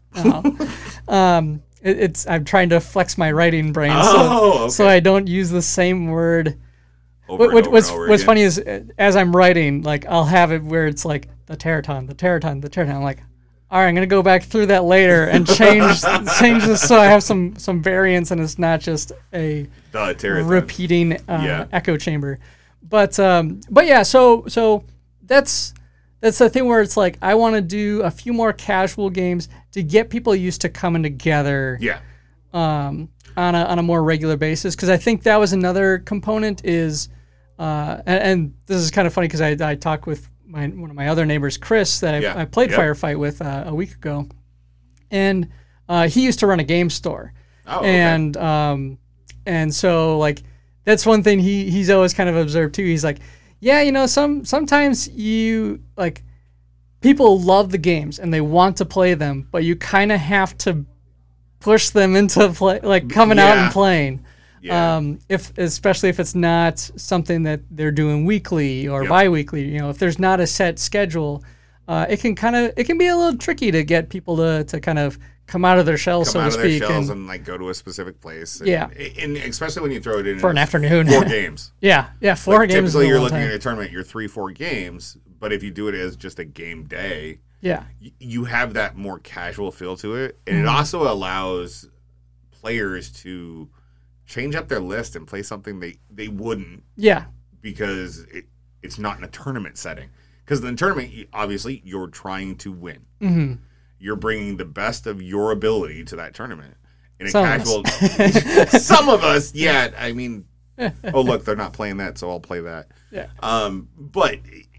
S1: um, it, it's I'm trying to flex my writing brain,
S2: Oh,
S1: so so
S2: okay.
S1: I don't use the same word.
S2: Over
S1: What,
S2: and
S1: what,
S2: over
S1: what's
S2: and over
S1: what's
S2: again.
S1: funny is uh, as I'm writing, like I'll have it where it's like the Teraton, the Teraton, the Teraton. I'm like, all right, I'm gonna go back through that later and change change this so I have some some variance and it's not just a
S2: The Teraton.
S1: repeating uh,
S2: Yeah.
S1: echo chamber. But um, but yeah, so so that's that's the thing where it's like I want to do a few more casual games to get people used to coming together
S2: Yeah.
S1: um, on a on a more regular basis, because I think that was another component is uh, and, and this is kind of funny because I, I talked with my one of my other neighbors, Chris, that I,
S2: Yeah.
S1: I played
S2: Yep.
S1: Firefight with uh, a week ago, and uh, he used to run a game store,
S2: Oh, okay.
S1: and um, and so like that's one thing he he's always kind of observed too. He's like, yeah, you know, some sometimes you like people love the games and they want to play them, but you kind of have to push them into play, like coming out
S2: Yeah.
S1: and playing.
S2: Yeah.
S1: Um, if especially if it's not something that they're doing weekly or
S2: Yep.
S1: bi-weekly, you know, if there's not a set schedule, uh, it can kind of it can be a little tricky to get people to to kind of come out of their shells,
S2: Come
S1: so
S2: out
S1: to
S2: of their
S1: speak,
S2: shells
S1: and,
S2: and like go to a specific place. And,
S1: Yeah.
S2: and especially when you throw it in
S1: For an
S2: as
S1: afternoon.
S2: four games.
S1: yeah, yeah, four
S2: Like,
S1: games.
S2: Typically,
S1: in a
S2: you're
S1: long
S2: looking
S1: time.
S2: at a tournament. You're three, four games. But if you do it as just a game day,
S1: Yeah,
S2: y- you have that more casual feel to it, and
S1: Mm-hmm.
S2: it also allows players to change up their list and play something they they wouldn't
S1: yeah,
S2: because it, it's not in a tournament setting. Because in the tournament, you- obviously, you're trying to win.
S1: hmm
S2: You're bringing the best of your ability to that tournament. In a
S1: Some of
S2: casual, some of us, yeah. I mean, oh look, they're not playing that, so I'll play that.
S1: yeah,
S2: Um, but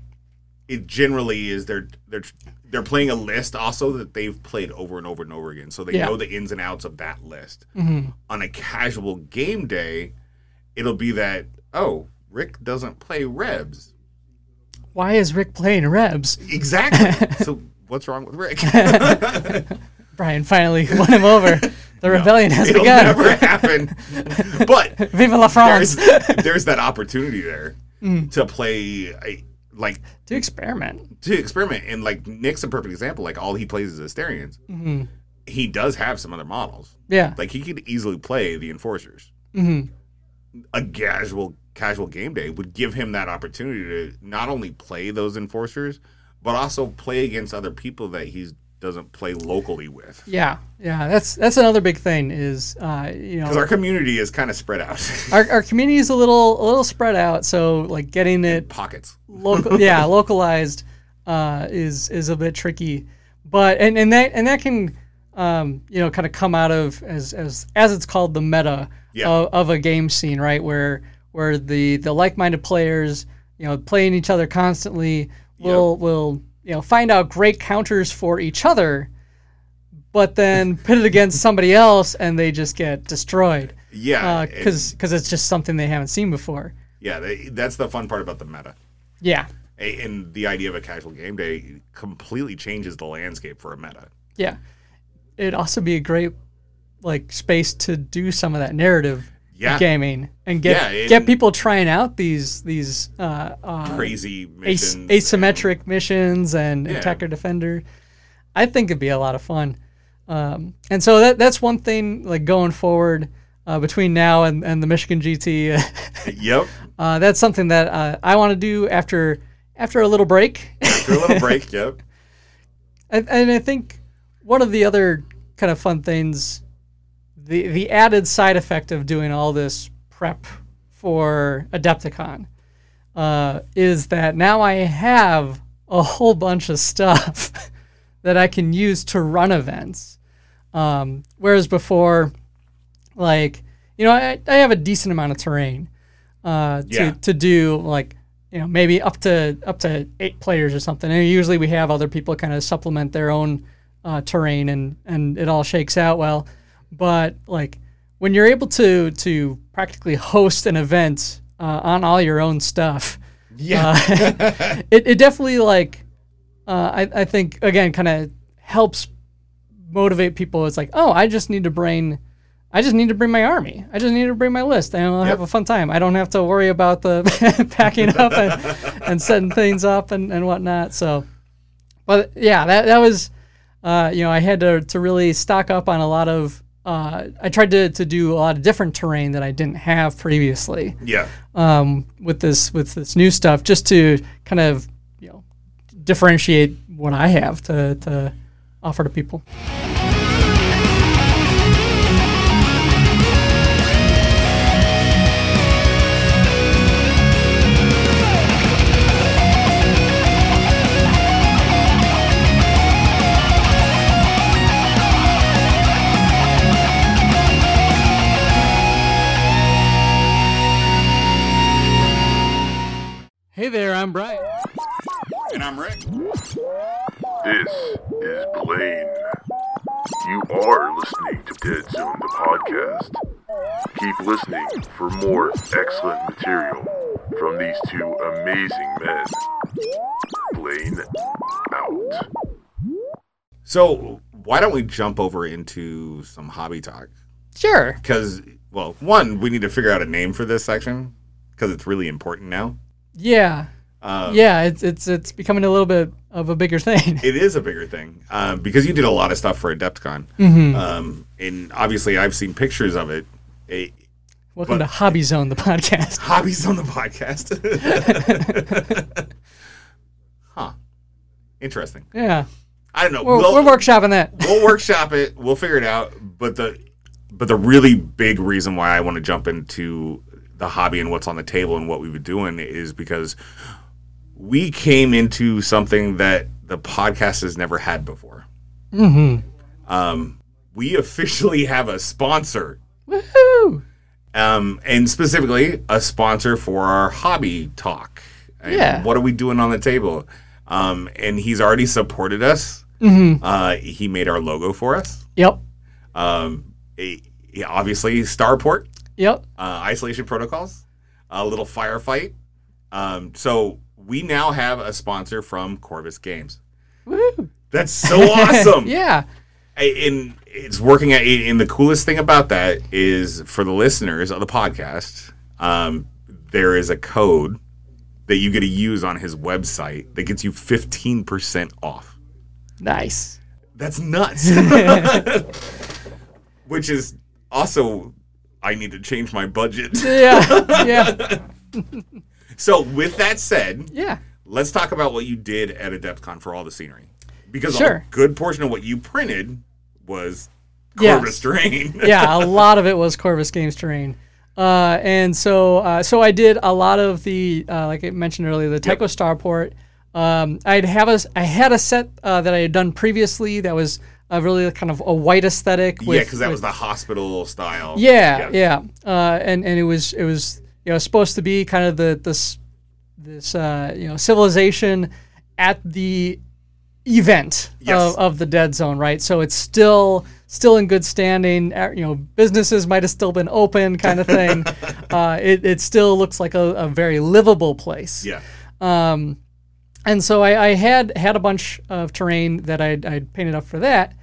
S2: it generally is they're they're they're playing a list also that they've played over and over and over again, so they
S1: Yeah.
S2: know the ins and outs of that list.
S1: hmm
S2: On a casual game day, it'll be that oh, Rick doesn't play Rebs.
S1: Why is Rick playing Rebs?
S2: Exactly. So what's wrong with Rick?
S1: Brian finally won him over. The rebellion has
S2: It'll
S1: begun.
S2: never happen. But
S1: Viva la France.
S2: there's there's that opportunity there
S1: Mm.
S2: to play a, like
S1: To experiment.
S2: to experiment, and like Nick's a perfect example. Like all he plays is Asterians.
S1: hmm
S2: He does have some other models.
S1: Yeah.
S2: Like he could easily play the Enforcers.
S1: hmm
S2: A casual casual game day would give him that opportunity to not only play those Enforcers, but also play against other people that he doesn't play locally with.
S1: Yeah. Yeah. That's that's another big thing is uh, you know
S2: Because our community is kind of spread out.
S1: our, our community is a little a little spread out, so like getting it
S2: Pockets.
S1: local yeah localized uh, is is a bit tricky, but and, and that and that can um, you know kind of come out of as as as it's called the meta
S2: Yeah.
S1: of, of a game scene, right, where where the the like-minded players you know playing each other constantly will will you know find out great counters for each other, but then pit it against somebody else and they just get destroyed
S2: Yeah.
S1: because
S2: and-
S1: because it's just something they haven't seen before.
S2: yeah, they, that's the fun part about the meta.
S1: Yeah.
S2: A- And the idea of a casual game day completely changes the landscape for a meta.
S1: Yeah. It'd also be a great like space to do some of that narrative
S2: Yeah.
S1: gaming and get
S2: Yeah, it-
S1: get people trying out these these uh, uh,
S2: Crazy
S1: as-
S2: missions.
S1: asymmetric missions and
S2: Yeah.
S1: attacker defender. I think it'd be a lot of fun. Um, and so that that's one thing like going forward uh, between now and, and the Michigan G T.
S2: And, yep.
S1: uh, that's something that uh, I want to do after after a little break.
S2: After a little break, yep.
S1: And, and I think one of the other kind of fun things, the the added side effect of doing all this prep for Adepticon, uh, is that now I have a whole bunch of stuff that I can use to run events. Um, whereas before, like, you know, I, I have a decent amount of terrain uh, to,
S2: Yeah.
S1: to do, like, you know, maybe up to up to eight players or something. And usually we have other people kind of supplement their own uh, terrain, and, and it all shakes out well. But, like, when you're able to to practically host an event uh, on all your own stuff,
S2: Yeah.
S1: uh, it, it definitely, like, uh, I, I think, again, kind of helps motivate people. It's like, oh, I just need to bring, I just need to bring my army. I just need to bring my list, and I'll
S2: Yep.
S1: have a fun time. I don't have to worry about the packing up and, and setting things up and, and whatnot. So, but yeah, that that was, uh, you know, I had to to really stock up on a lot of. Uh, I tried to, to do a lot of different terrain that I didn't have previously.
S2: Yeah.
S1: Um, with this with this new stuff, just to kind of, you know, differentiate what I have to, to offer to people. Hey there, I'm Brian.
S2: And I'm Rick.
S5: This is Blaine. You are listening to Dead Zone, the podcast. Keep listening for more excellent material from these two amazing men. Blaine out.
S2: So why don't we jump over into some hobby talk?
S1: Sure.
S2: Because, well, one, we need to figure out a name for this section because it's really important now.
S1: Yeah.
S2: Um,
S1: yeah, it's it's it's becoming a little bit of a bigger thing.
S2: It is a bigger thing um, because you did a lot of stuff for Adepticon.
S1: Mm-hmm.
S2: Um, and obviously I've seen pictures of it. it
S1: Welcome
S2: but-
S1: to Hobby Zone, the podcast.
S2: Hobbies on the podcast. Huh. Interesting.
S1: Yeah.
S2: I don't know.
S1: We're,
S2: We'll-
S1: we're workshopping that.
S2: we'll workshop it. We'll figure it out. But the but the really big reason why I want to jump into the hobby and what's on the table and what we've been doing is because we came into something that the podcast has never had before.
S1: Mm-hmm.
S2: Um, we officially have a sponsor,
S1: Woohoo!
S2: um, and specifically a sponsor for our hobby talk. And
S1: Yeah.
S2: what are we doing on the table? Um, and he's already supported us.
S1: Mm-hmm.
S2: Uh, he made our logo for us.
S1: Yep.
S2: Um, eh, yeah, obviously, Starport,
S1: Yep.
S2: uh, isolation protocols, a little firefight. Um, so we now have a sponsor from Corvus Games.
S1: Woo!
S2: That's so awesome.
S1: Yeah.
S2: I- And it's working at, and the coolest thing about that is for the listeners of the podcast, um, there is a code that you get to use on his website that gets you fifteen percent off.
S1: Nice.
S2: That's nuts. Which is also, I need to change my budget.
S1: Yeah. Yeah.
S2: So with that said,
S1: Yeah.
S2: let's talk about what you did at Adepticon for all the scenery. Because
S1: Sure.
S2: a good portion of what you printed was
S1: Yes.
S2: Corvus terrain.
S1: Yeah, a lot of it was Corvus Games terrain. Uh, and so uh, so I did a lot of the, uh, like I mentioned earlier, the Tycho Starport. Um, I'd have a, I had a set uh, that I had done previously that was a really kind of a white aesthetic. With,
S2: Yeah, because that
S1: with-
S2: was the hospital style.
S1: Yeah, yeah, uh, and and it was it was you know supposed to be kind of the this this uh, you know civilization at the event
S2: Yes.
S1: of, of the Dead Zone, right? So it's still still in good standing. uh, You know, businesses might have still been open, kind of thing. uh, it it still looks like a, a very livable place.
S2: Yeah.
S1: Um, and so I, I had had a bunch of terrain that I'd, I'd painted up for that.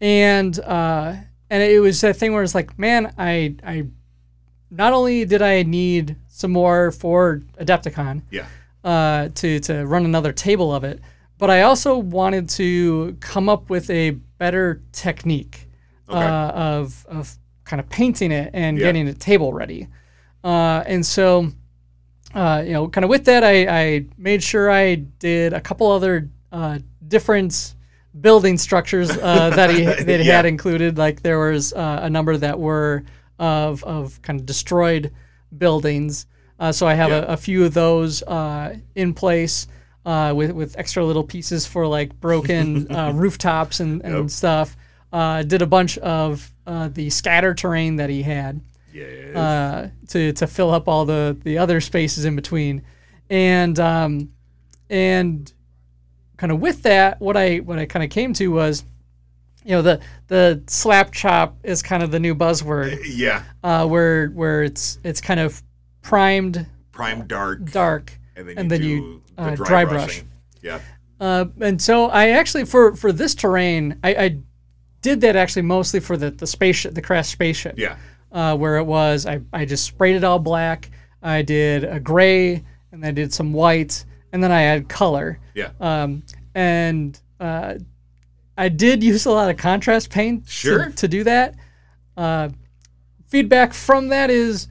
S1: and uh, and it was that thing where it's like, man, I I not only did I need some more for Adepticon,
S2: Yeah.
S1: uh, to to run another table of it, but I also wanted to come up with a better technique
S2: Okay.
S1: uh, of of kind of painting it and
S2: Yeah.
S1: getting the table ready, uh, and so. Uh, you know, kind of with that, I, I made sure I did a couple other uh, different building structures uh, that he that he
S2: Yeah.
S1: had included. Like there was uh, a number that were of of kind of destroyed buildings. Uh, so I have
S2: Yeah.
S1: a, a few of those uh, in place uh, with with extra little pieces for like broken uh, rooftops and, and
S2: Yep.
S1: stuff. Uh, did a bunch of uh, the scatter terrain that he had.
S2: Yes.
S1: Uh, to to fill up all the, the other spaces in between, and um, and kind of with that, what I what I kind of came to was, you know, the the slap chop is kind of the new buzzword,
S2: yeah.
S1: uh, where where it's it's kind of primed
S2: Prime dark.
S1: dark,
S2: And then you,
S1: and then
S2: do
S1: you,
S2: the
S1: uh,
S2: dry,
S1: dry
S2: brushing. Yeah.
S1: uh, and so I actually for for this terrain, I, I did that actually mostly for the the spaceship, the crash spaceship.
S2: Yeah.
S1: Uh, where it was, I, I just sprayed it all black. I did a gray, and I did some white, and then I had color.
S2: Yeah.
S1: Um, and uh, I did use a lot of contrast paint to-
S2: Sure.
S1: to, do that. Uh, feedback from that is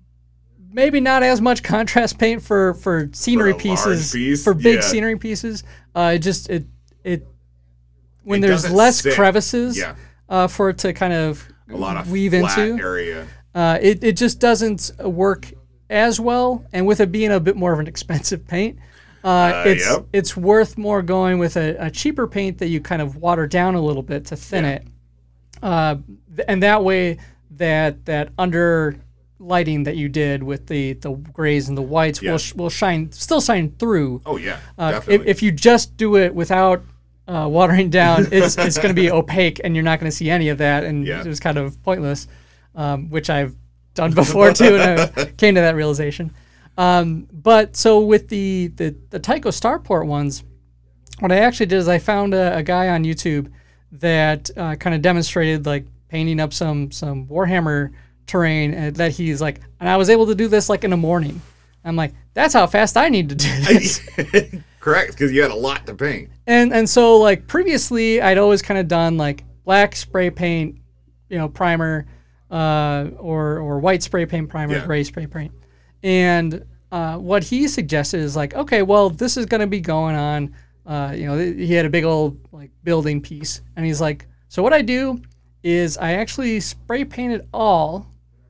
S1: maybe not as much contrast paint for, for scenery
S2: large
S1: pieces,
S2: piece?
S1: for big
S2: Yeah.
S1: scenery pieces. Uh, it just it it when
S2: It
S1: there's
S2: doesn't
S1: less
S2: sit.
S1: crevices
S2: Yeah.
S1: uh, for it to kind of
S2: A lot of
S1: weave
S2: flat
S1: into.
S2: area.
S1: Uh, it, it just doesn't work as well, and with it being a bit more of an expensive paint, uh,
S2: Uh,
S1: it's
S2: yep.
S1: it's worth more going with a, a cheaper paint that you kind of water down a little bit to thin
S2: Yeah.
S1: it, uh, th- and that way that that under lighting that you did with the, the grays and the whites
S2: Yeah.
S1: will sh- will shine still shine through.
S2: Oh yeah.
S1: Uh, if,
S2: definitely.
S1: if you just do it without uh, watering down, it's it's going to be opaque, and you're not going to see any of that, and
S2: Yeah.
S1: it was kind of pointless, um, which I've done before too, and I came to that realization. Um, but so with the the the Tycho Starport ones, what I actually did is I found a, a guy on YouTube that uh, kind of demonstrated like painting up some some Warhammer terrain, and that he's like, and I was able to do this like in the morning. I'm like, that's how fast I need to do this.
S2: Correct, because you had a lot to paint.
S1: And and so like previously I'd always kind of done like black spray paint, you know, primer, uh, or or white spray paint primer,
S2: Yeah.
S1: gray spray paint. And uh, what he suggested is like, okay, well this is going to be going on. Uh, you know, th- he had a big old like building piece, and he's like, so what I do is I actually spray paint it all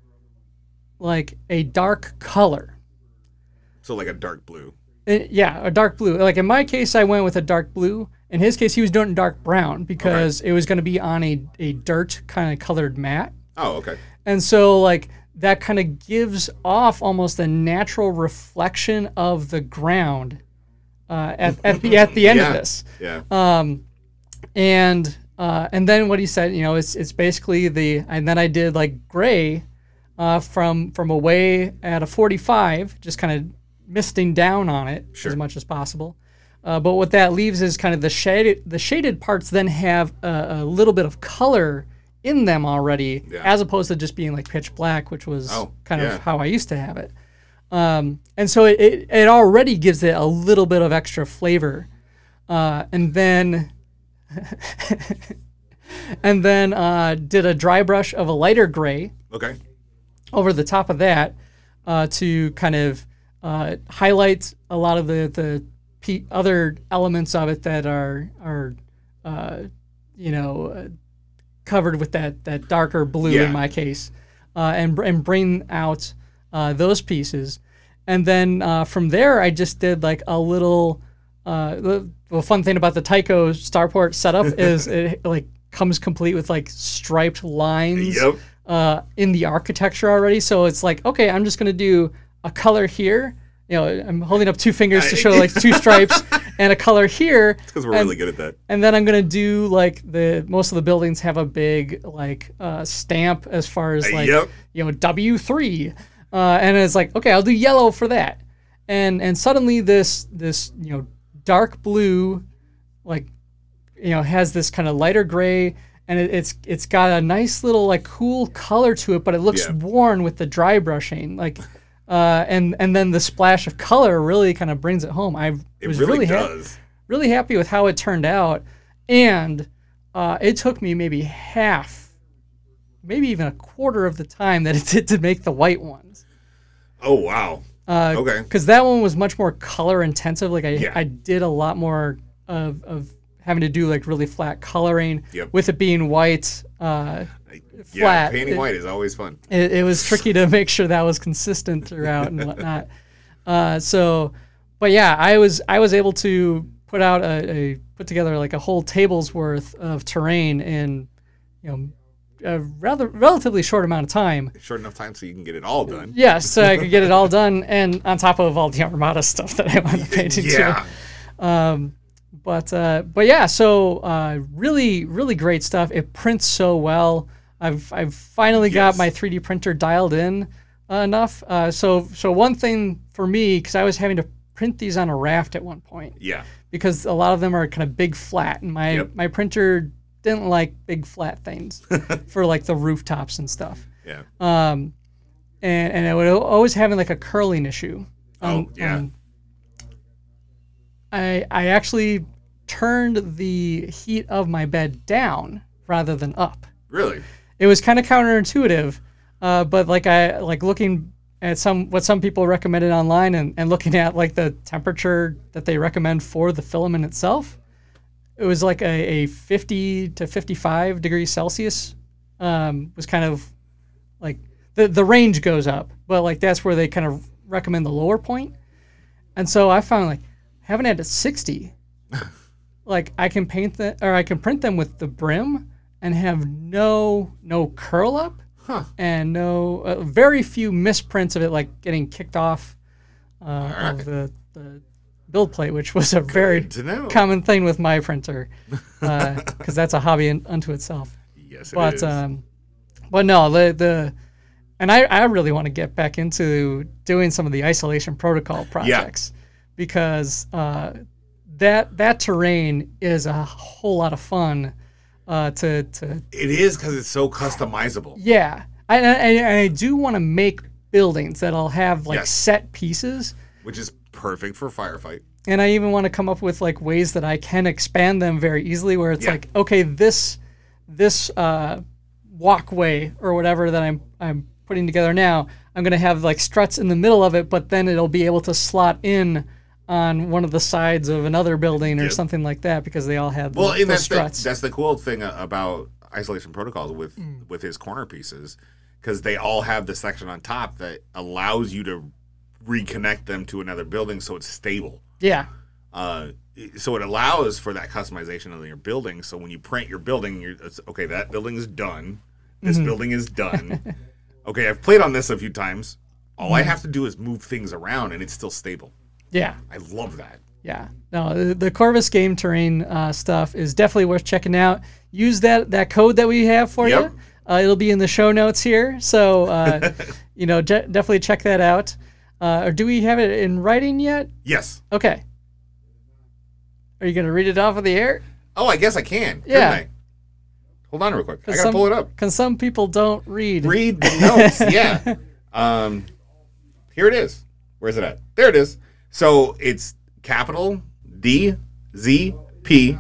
S1: like a dark color.
S2: So like a dark blue.
S1: Uh, yeah, a dark blue. Like in my case, I went with a dark blue. In his case, he was doing dark brown because it was going to be on a, a dirt kind of colored mat.
S2: Oh, okay.
S1: And so, like, that kind of gives off almost a natural reflection of the ground uh, at, at the at the end
S2: yeah.
S1: of this.
S2: Yeah.
S1: Um, and uh, and then what he said, you know, it's it's basically the and then I did like gray uh, from from away at a forty-five, just kind of misting down on it
S2: Sure.
S1: as much as possible. Uh, but what that leaves is kind of the shaded the shaded parts then have a, a little bit of color in them already,
S2: Yeah.
S1: as opposed to just being like pitch black, which was
S2: Oh,
S1: kind
S2: yeah.
S1: of how I used to have it. Um, and so it, it, it already gives it a little bit of extra flavor. Uh, and then and then uh, did a dry brush of a lighter gray
S2: Okay.
S1: over the top of that uh, to kind of uh, highlight a lot of the the pe- other elements of it that are are uh, you know uh, covered with that that darker blue
S2: Yeah.
S1: in my case, uh, and br- and bring out uh, those pieces, and then uh, from there I just did like a little. Uh, the, the fun thing about the Tycho Starport setup is it like comes complete with like striped lines
S2: Yep.
S1: uh, in the architecture already. So it's like, okay, I'm just gonna do a color here. You know, I'm holding up two fingers to show like two stripes and a color here.
S2: Because we're
S1: and,
S2: really good at that.
S1: And then I'm gonna do like the most of the buildings have a big like uh, stamp as far as like
S2: Yep.
S1: you know W three, uh, and it's like, okay, I'll do yellow for that. And and suddenly this this you know dark blue, like you know has this kind of lighter gray and it, it's it's got a nice little like cool color to it, but it looks
S2: Yeah.
S1: worn with the dry brushing, like, uh, and and then the splash of color really kind of brings it home. I
S2: It
S1: was
S2: really,
S1: really ha-
S2: does.
S1: really happy with how it turned out, and uh, it took me maybe half, maybe even a quarter of the time that it did to make the white ones.
S2: Oh wow.
S1: Uh,
S2: Okay.
S1: Because that one was much more color intensive. Like I,
S2: Yeah.
S1: I did a lot more of, of having to do like really flat coloring.
S2: Yep.
S1: With it being white, uh,
S2: Yeah,
S1: flat.
S2: painting
S1: It-
S2: white is always fun.
S1: it, it was tricky to make sure that was consistent throughout and whatnot. Uh, so, but yeah, I was I was able to put out a, a put together like a whole table's worth of terrain in, you know, a rather relatively short amount of time.
S2: Short enough time so you can get it all done.
S1: Yes, so I could get it all done, and on top of all the Armada stuff that I want to paint into.
S2: Yeah.
S1: Um, but uh, but yeah, so uh, really really great stuff. It prints so well. I've I've finally got
S2: Yes.
S1: my three D printer dialed in uh, enough. Uh, so so one thing for me, because I was having to print these on a raft at one point,
S2: Yeah.
S1: because a lot of them are kind of big flat, and my
S2: Yep.
S1: my printer didn't like big flat things for like the rooftops and stuff.
S2: Yeah.
S1: Um, and and I would al- always having like a curling issue.
S2: Oh, yeah.
S1: I I actually turned the heat of my bed down rather than up.
S2: Really?
S1: It was kind of counterintuitive, uh, but like I like looking at some what some people recommended online and, and looking at like the temperature that they recommend for the filament itself, it was like a, a fifty to fifty-five degrees Celsius um, was kind of like the the range goes up, but like that's where they kind of recommend the lower point. And so I found like having it at sixty, like I can paint that or I can print them with the brim and have no no curl up
S2: Huh.
S1: and no uh, very few misprints of it like getting kicked off uh,
S2: right.
S1: of the, the build plate, which was a very
S2: to know.
S1: common thing with my printer because that's a hobby in, unto itself.
S2: Yes, it
S1: But
S2: is.
S1: um, but no, the the and I, I really want to get back into doing some of the isolation protocol projects because uh, that that terrain is a whole lot of fun uh, to to
S2: it is because it's so customizable.
S1: yeah. I, I, and I do want to make buildings that'll have like
S2: Yes.
S1: set pieces.
S2: Which is perfect for firefight.
S1: And I even want to come up with like ways that I can expand them very easily where it's
S2: Yeah.
S1: like, okay, this this uh, walkway or whatever that I'm I'm putting together now, I'm gonna have like struts in the middle of it, but then it'll be able to slot in on one of the sides of another building or
S2: Yep.
S1: something like that because they all have
S2: Well,
S1: the,
S2: and
S1: those
S2: that's the,
S1: struts.
S2: that's the cool thing about isolation protocols with
S1: Mm.
S2: with his corner pieces, because they all have the section on top that allows you to reconnect them to another building, so it's stable.
S1: yeah.
S2: Uh, so it allows for that customization of your building. So when you print your building, you're it's, okay. That building is done. This
S1: Mm-hmm.
S2: building is done. Okay, I've played on this a few times. All
S1: Mm-hmm.
S2: I have to do is move things around, and it's still stable.
S1: Yeah.
S2: I love that.
S1: Yeah, no, the, the Corvus game terrain uh, stuff is definitely worth checking out. Use that that code that we have for
S2: Yep.
S1: you. Uh, it'll be in the show notes here, so uh, you know, de- definitely check that out. Uh, or do we have it in writing yet?
S2: Yes.
S1: Okay. Are you gonna read it off of the air?
S2: Oh, I guess I can. couldn't
S1: Yeah.
S2: I? Hold on real quick. I
S1: 'Cause
S2: gotta
S1: some-
S2: pull it up.
S1: Because some people don't read.
S2: Read the notes. Yeah. Um, here it is. Where's it at? There it is. So it's capital D Z P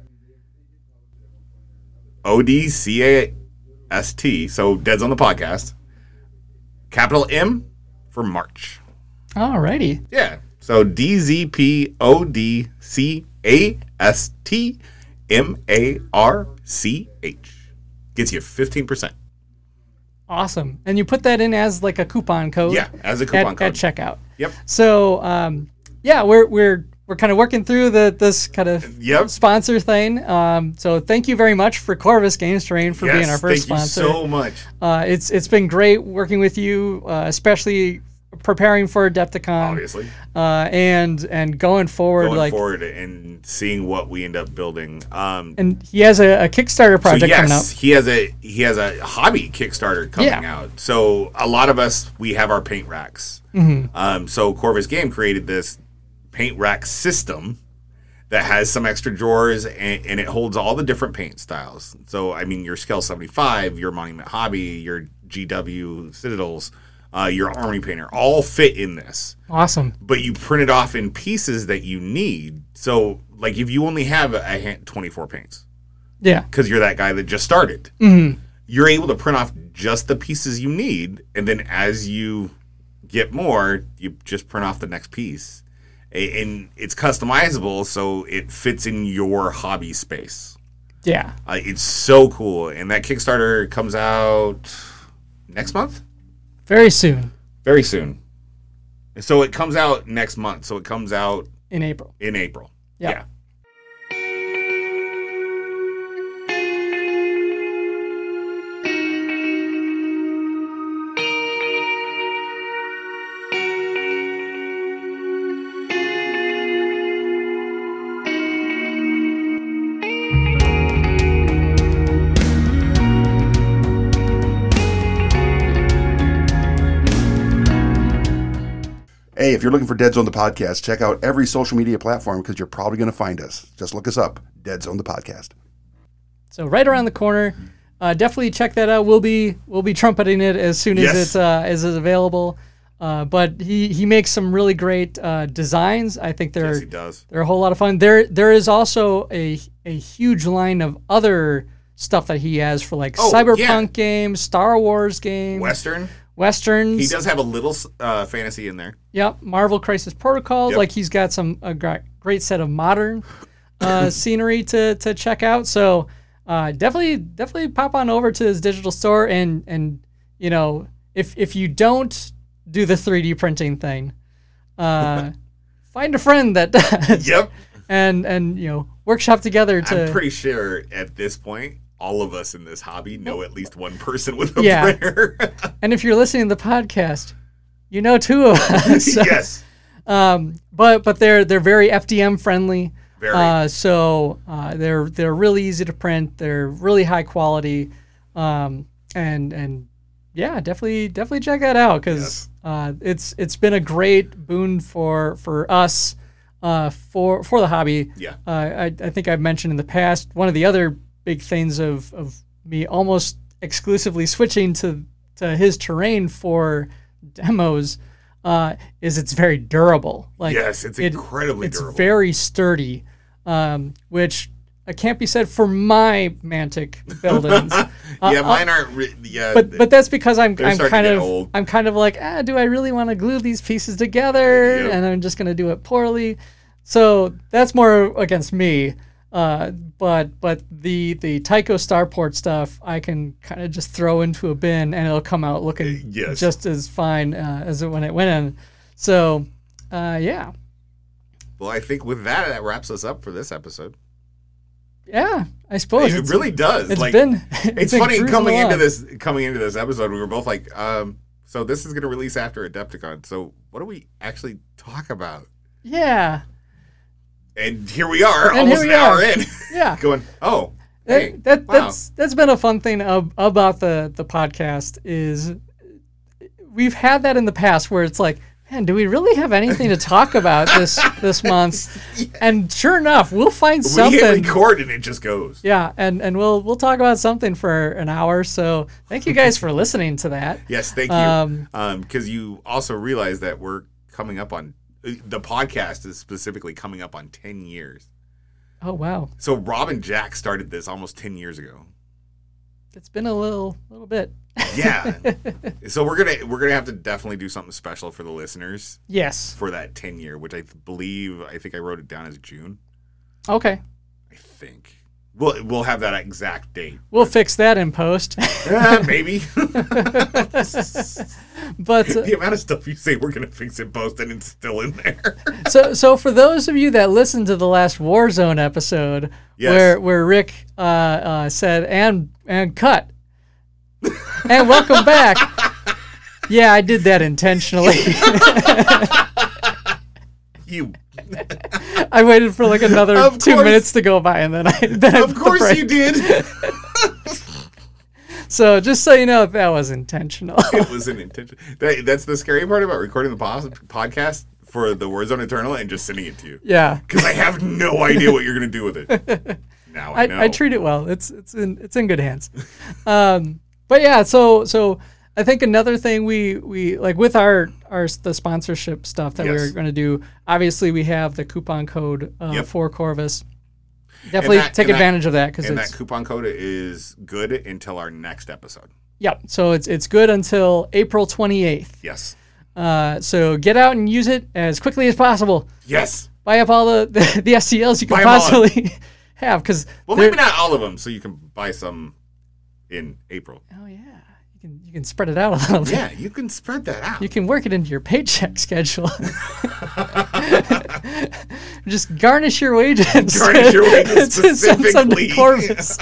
S2: O D C A S T. So Dead's on the podcast. Capital M for March.
S1: Alrighty.
S2: Yeah. So D Z P O D C A S T M A R C H. Gets you fifteen percent.
S1: Awesome. And you put that in as like a coupon code.
S2: Yeah, as a coupon
S1: at,
S2: code.
S1: at checkout.
S2: Yep.
S1: So um, yeah, we're we're we're kind of working through the this kind of
S2: Yep.
S1: sponsor thing. Um, so thank you very much for Corvus Games Terrain for being our first
S2: thank
S1: sponsor.
S2: you so much.
S1: Uh, it's it's been great working with you, uh, especially preparing for Adepticon,
S2: Obviously.
S1: uh, and and going forward
S2: Going
S1: like.
S2: forward and seeing what we end up building. Um,
S1: And he has a, a Kickstarter
S2: so
S1: project coming up.
S2: yes, he has a he has a hobby Kickstarter coming
S1: Yeah.
S2: out. So a lot of us we have our paint racks.
S1: Mm-hmm.
S2: Um, so Corvus Game created this paint rack system that has some extra drawers, and, and it holds all the different paint styles. So, I mean, your Scale seventy-five, your Monument Hobby, your G W Citadels, uh, your Army Painter, all fit in this.
S1: Awesome.
S2: But you print it off in pieces that you need. So, like, if you only have a hand, twenty-four paints,
S1: yeah,
S2: because you're that guy that just started,
S1: mm-hmm.
S2: you're able to print off just the pieces you need, and then as you get more, you just print off the next piece. And it's customizable, so it fits in your hobby space.
S1: Yeah.
S2: Uh, it's so cool. And that Kickstarter comes out next month?
S1: Very soon.
S2: Very soon. So it comes out next month. So it comes out
S1: in April.
S2: In April.
S1: Yep.
S2: Yeah.
S6: Hey, if you're looking for Dead Zone the Podcast, check out every social media platform because you're probably going to find us. Just look us up, Dead Zone the Podcast.
S1: So right around the corner, uh, definitely check that out. We'll be we'll be trumpeting it as soon as
S2: Yes.
S1: it's uh, as it's available. Uh, but he, he makes some really great uh, designs. I think they're
S2: Yes, he does.
S1: they're a whole lot of fun. There there is also a a huge line of other stuff that he has for like
S2: Oh,
S1: cyberpunk
S2: yeah.
S1: games, Star Wars games,
S2: Western.
S1: westerns.
S2: He does have a little uh, fantasy in there.
S1: Yep, Marvel Crisis Protocol.
S2: Yep.
S1: Like he's got some a great, great set of modern uh, scenery to to check out. So uh, definitely definitely pop on over to his digital store and and you know if if you don't do the three D printing thing, uh, find a friend that does.
S2: Yep.
S1: And and you know workshop together to.
S2: I'm pretty sure at this point, all of us in this hobby know at least one person with a
S1: Yeah.
S2: printer.
S1: And if you're listening to the podcast, you know two of us.
S2: Yes.
S1: Um, but but they're they're very F D M friendly.
S2: Very.
S1: Uh, so uh, they're they're really easy to print. They're really high quality. Um, and and yeah, definitely definitely check that out because
S2: Yes.
S1: uh, it's it's been a great boon for for us uh, for for the hobby.
S2: Yeah.
S1: Uh, I I think I've mentioned in the past one of the other big things of of me almost exclusively switching to to his terrain for demos uh, is it's very durable. Like
S2: Yes, it's
S1: it-
S2: incredibly
S1: it's
S2: durable.
S1: very sturdy, um, which uh, can't be said for my Mantic buildings. Uh,
S2: yeah,
S1: uh,
S2: mine aren't. Re- yeah,
S1: but but that's because I'm
S2: They're
S1: I'm
S2: starting
S1: kind
S2: to get
S1: of
S2: old.
S1: I'm kind of like ah, do I really want to glue these pieces together?
S2: Yep.
S1: And I'm just gonna do it poorly. So that's more against me. Uh, but but the the Tycho Starport stuff I can kind of just throw into a bin and it'll come out looking
S2: Yes.
S1: just as fine uh, as it when it went in. So uh, yeah
S2: well, I think with that, that wraps us up for this episode.
S1: yeah I suppose
S2: It
S1: it's,
S2: really does.
S1: it's
S2: like,
S1: been
S2: it's
S1: been
S2: funny
S1: cruising
S2: coming into
S1: along.
S2: this coming into this episode. We were both like, um, so this is going to release after Adepticon. So what do we actually talk about?
S1: Yeah
S2: And here we are,
S1: And
S2: almost
S1: here
S2: an
S1: we
S2: hour
S1: are.
S2: in,
S1: yeah.
S2: going, oh,
S1: That,
S2: hey,
S1: that
S2: wow.
S1: that's that's been a fun thing ab- about the the podcast is we've had that in the past where it's like, man, do we really have anything to talk about this this month? And sure enough, we'll find
S2: we
S1: something.
S2: hit record and it just goes.
S1: Yeah, and and we'll we'll talk about something for an hour. So thank you guys for listening to that.
S2: Yes, thank you.
S1: Um,
S2: Um, because you also realize that we're coming up on the podcast is specifically coming up on ten years.
S1: Oh wow,
S2: So Rob and Jack started this almost ten years ago.
S1: it's been a little little bit.
S2: Yeah. So we're gonna we're gonna have to definitely do something special for the listeners
S1: Yes.
S2: for that ten year, which I believe I think I wrote it down as June.
S1: Okay.
S2: I think we'll we'll have that exact date.
S1: We'll fix that in post.
S2: Eh, maybe.
S1: But uh,
S2: The amount of stuff you say we're gonna fix in post and it's still in there.
S1: so so for those of you that listened to the last Warzone episode
S2: Yes.
S1: where where Rick uh, uh, said and and cut and welcome back. Yeah, I did that intentionally.
S2: You,
S1: I waited for like another
S2: Of
S1: two
S2: course.
S1: minutes to go by, and then I then I
S2: of
S1: put the
S2: course
S1: break.
S2: you did.
S1: So just so you know, that was intentional.
S2: It was an intention. That, that's the scary part about recording the pos- podcast for the Warzone Eternal and just sending it to you.
S1: Yeah.
S2: Because I have no idea what you're going to do with it. Now I,
S1: I,
S2: know.
S1: I treat it well. It's it's in it's in good hands. Um, but yeah, so so I think another thing we, we like with our our the sponsorship stuff that
S2: Yes.
S1: we're going to do. Obviously, we have the coupon code uh,
S2: Yep.
S1: for Corvus. Definitely
S2: that-
S1: take
S2: and that-
S1: advantage of that because
S2: And
S1: it's
S2: that coupon code is good until our next episode.
S1: yeah. So it's it's good until April twenty-eighth.
S2: Yes.
S1: Uh, so get out and use it as quickly as possible.
S2: Yes.
S1: Buy up all the the, the S C Ls you can
S2: Buy 'em all up.
S1: possibly have because
S2: Well, maybe not all of them, so you can buy some in April.
S1: oh yeah, you can you can spread it out a little bit.
S2: Yeah, you can spread that out.
S1: You can work it into your paycheck schedule. Just garnish your wages.
S2: Garnish your wages
S1: to send some to
S2: specifically.
S1: Corvus.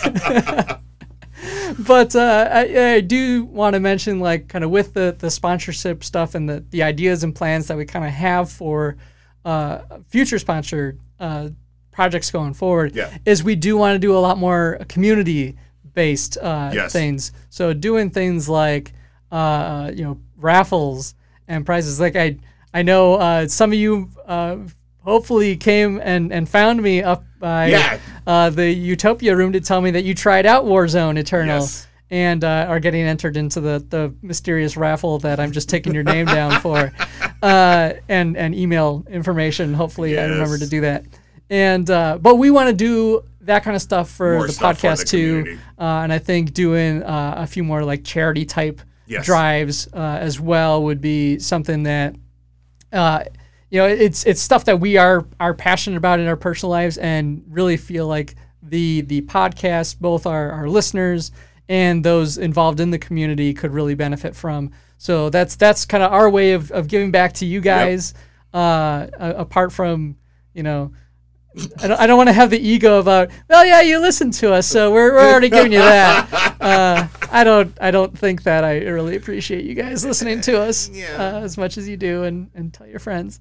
S1: But uh, I, I do want to mention, like, kind of with the, the sponsorship stuff and the, the ideas and plans that we kind of have for uh, future sponsored uh, projects going forward,
S2: Yeah.
S1: is we do want to do a lot more community-based uh,
S2: Yes.
S1: things. So doing things like, uh, you know, raffles and prizes. Like I, I know uh, some of you uh, hopefully came and, and found me up by
S2: Yeah.
S1: uh, the Utopia room to tell me that you tried out Warzone Eternal
S2: Yes.
S1: and uh, are getting entered into the, the mysterious raffle that I'm just taking your name down for, uh, and and email information. Hopefully, I remember
S2: Yes.
S1: to do that. And uh, but we want to do that kind of stuff for
S2: More
S1: the
S2: stuff for
S1: podcast
S2: the
S1: too,
S2: community.
S1: uh, and I think doing uh, a few more like charity type
S2: Yes.
S1: drives uh, as well would be something that. Uh, you know, it's it's stuff that we are are passionate about in our personal lives, and really feel like the the podcast, both our, our listeners and those involved in the community, could really benefit from. So that's that's kind of our way of, of giving back to you guys. Uh, a- apart from, you know, I don't, I don't want to have the ego about, well, yeah, you listen to us, so we're, we're already giving you that. Uh, I don't I don't think that I really appreciate you guys listening to us
S2: Yeah.
S1: uh, as much as you do, and, and tell your friends.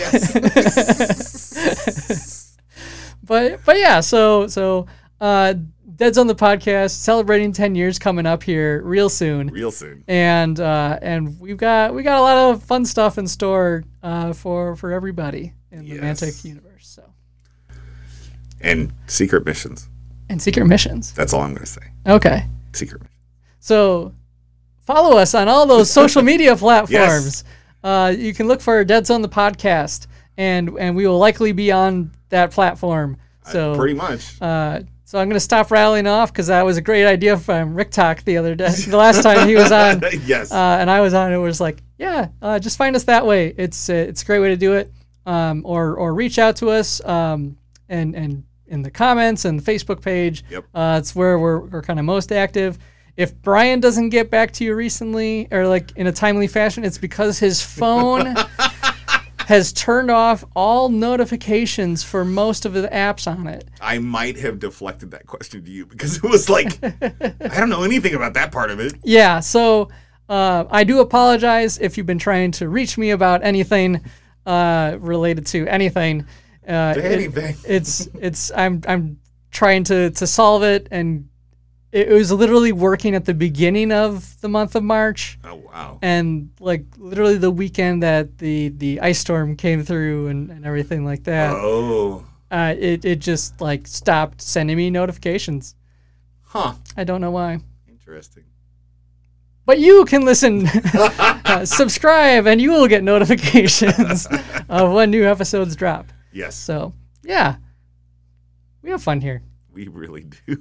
S1: but but yeah, so so uh, Dead Zone the podcast celebrating ten years coming up here real soon,
S2: Real soon.
S1: and uh, and we've got we got a lot of fun stuff in store uh, for for everybody in the
S2: Yes.
S1: Mantic universe. So
S2: And secret missions.
S1: and secret missions.
S2: That's all I'm going to say.
S1: Okay,
S2: Secret missions.
S1: so follow us on all those social media platforms. Uh, you can look for Dead Zone the podcast, and and we will likely be on that platform. So
S2: Pretty much.
S1: Uh, so I'm going to stop rattling off because that was a great idea from Rick Talk the other day. The last time he was on,
S2: Yes.
S1: uh, and I was on, it was like, yeah, uh, just find us that way. It's uh, it's a great way to do it. Um, or or reach out to us um, and and in the comments and the Facebook page.
S2: Yep.
S1: Uh, it's where we're we're kind of most active. If Brian doesn't get back to you recently or like in a timely fashion, it's because his phone has turned off all notifications for most of the apps on it.
S2: I might have deflected that question to you because it was like, I don't know anything about that part of it.
S1: Yeah, so uh, I do apologize if you've been trying to reach me about anything uh, related to anything. Uh, it-
S2: Anything.
S1: it's it's I'm I'm trying to to solve it, and it was literally working at the beginning of the month of March,
S2: Oh, wow.
S1: and like literally the weekend that the the ice storm came through and, and everything like that.
S2: Oh.
S1: Uh, it it just like stopped sending me notifications.
S2: Huh.
S1: I don't know why.
S2: Interesting.
S1: But you can listen, uh, subscribe, and you will get notifications of when new episodes drop.
S2: Yes.
S1: So, yeah, we have fun here.
S2: We really do.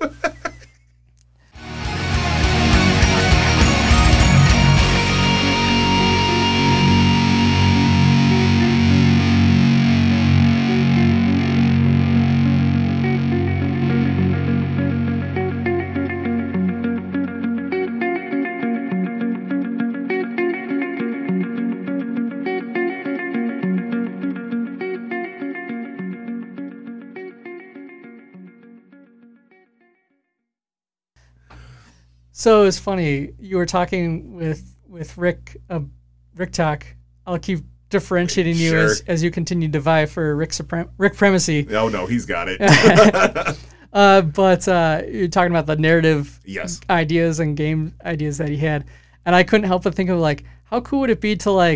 S1: So it's funny. You were talking with with Rick, uh, Rick Talk. I'll keep differentiating you
S2: Sure.
S1: as, as you continue to vie for Rick Suprem- Rick Primacy.
S2: Oh, no, he's got it.
S1: Uh, but uh, you're talking about the narrative
S2: Yes.
S1: ideas and game ideas that he had, and I couldn't help but think of like, how cool would it be to like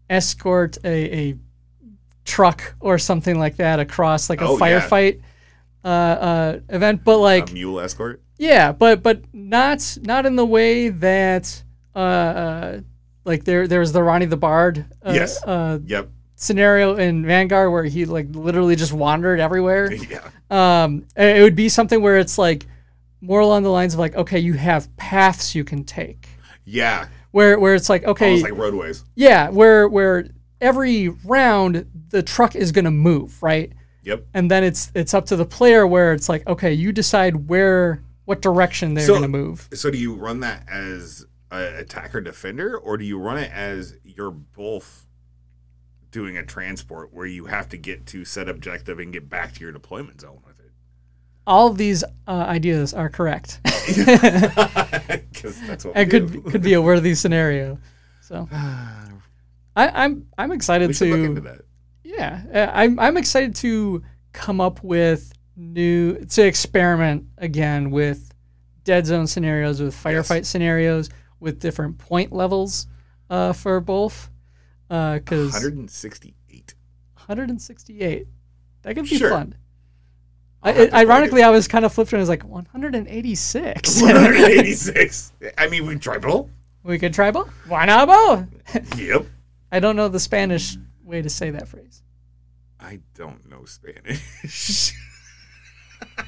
S1: escort a, a truck or something like that across like a
S2: Oh, yeah.
S1: firefight uh, uh, event, but like
S2: A mule escort.
S1: yeah, but but not not in the way that uh, uh, like there there was the Ronnie the Bard uh,
S2: Yes.
S1: uh,
S2: Yep.
S1: scenario in Vanguard where he like literally just wandered everywhere.
S2: Yeah.
S1: Um, it would be something where it's like more along the lines of like, okay, you have paths you can take.
S2: Yeah.
S1: Where where it's like, okay,
S2: Almost like roadways.
S1: yeah, where where every round the truck is gonna move, right?
S2: Yep.
S1: And then it's it's up to the player where it's like, okay, you decide where what direction they're
S2: So-
S1: gonna move.
S2: So do you run that as an attacker defender, or do you run it as you're both doing a transport where you have to get to set objective and get back to your deployment zone with it?
S1: All of these uh, ideas are correct.
S2: Because that's what we
S1: It
S2: do.
S1: could could be a worthy scenario. So I, I'm I'm excited
S2: We should
S1: to
S2: look into that.
S1: yeah uh, I'm I'm excited to come up with new to experiment again with dead zone scenarios, with firefight scenarios, with different point levels uh, for both. Because
S2: one hundred sixty-eight.
S1: one hundred sixty-eight, that could be
S2: Sure.
S1: fun.
S2: I'll
S1: I,
S2: have to play
S1: ironically,
S2: it.
S1: I was kind of flipped and I was like one hundred eighty-six.
S2: one hundred eighty-six. I mean, we tried both.
S1: We could try both. Why not both?
S2: Yep.
S1: I don't know the Spanish way to say that phrase.
S2: I don't know Spanish.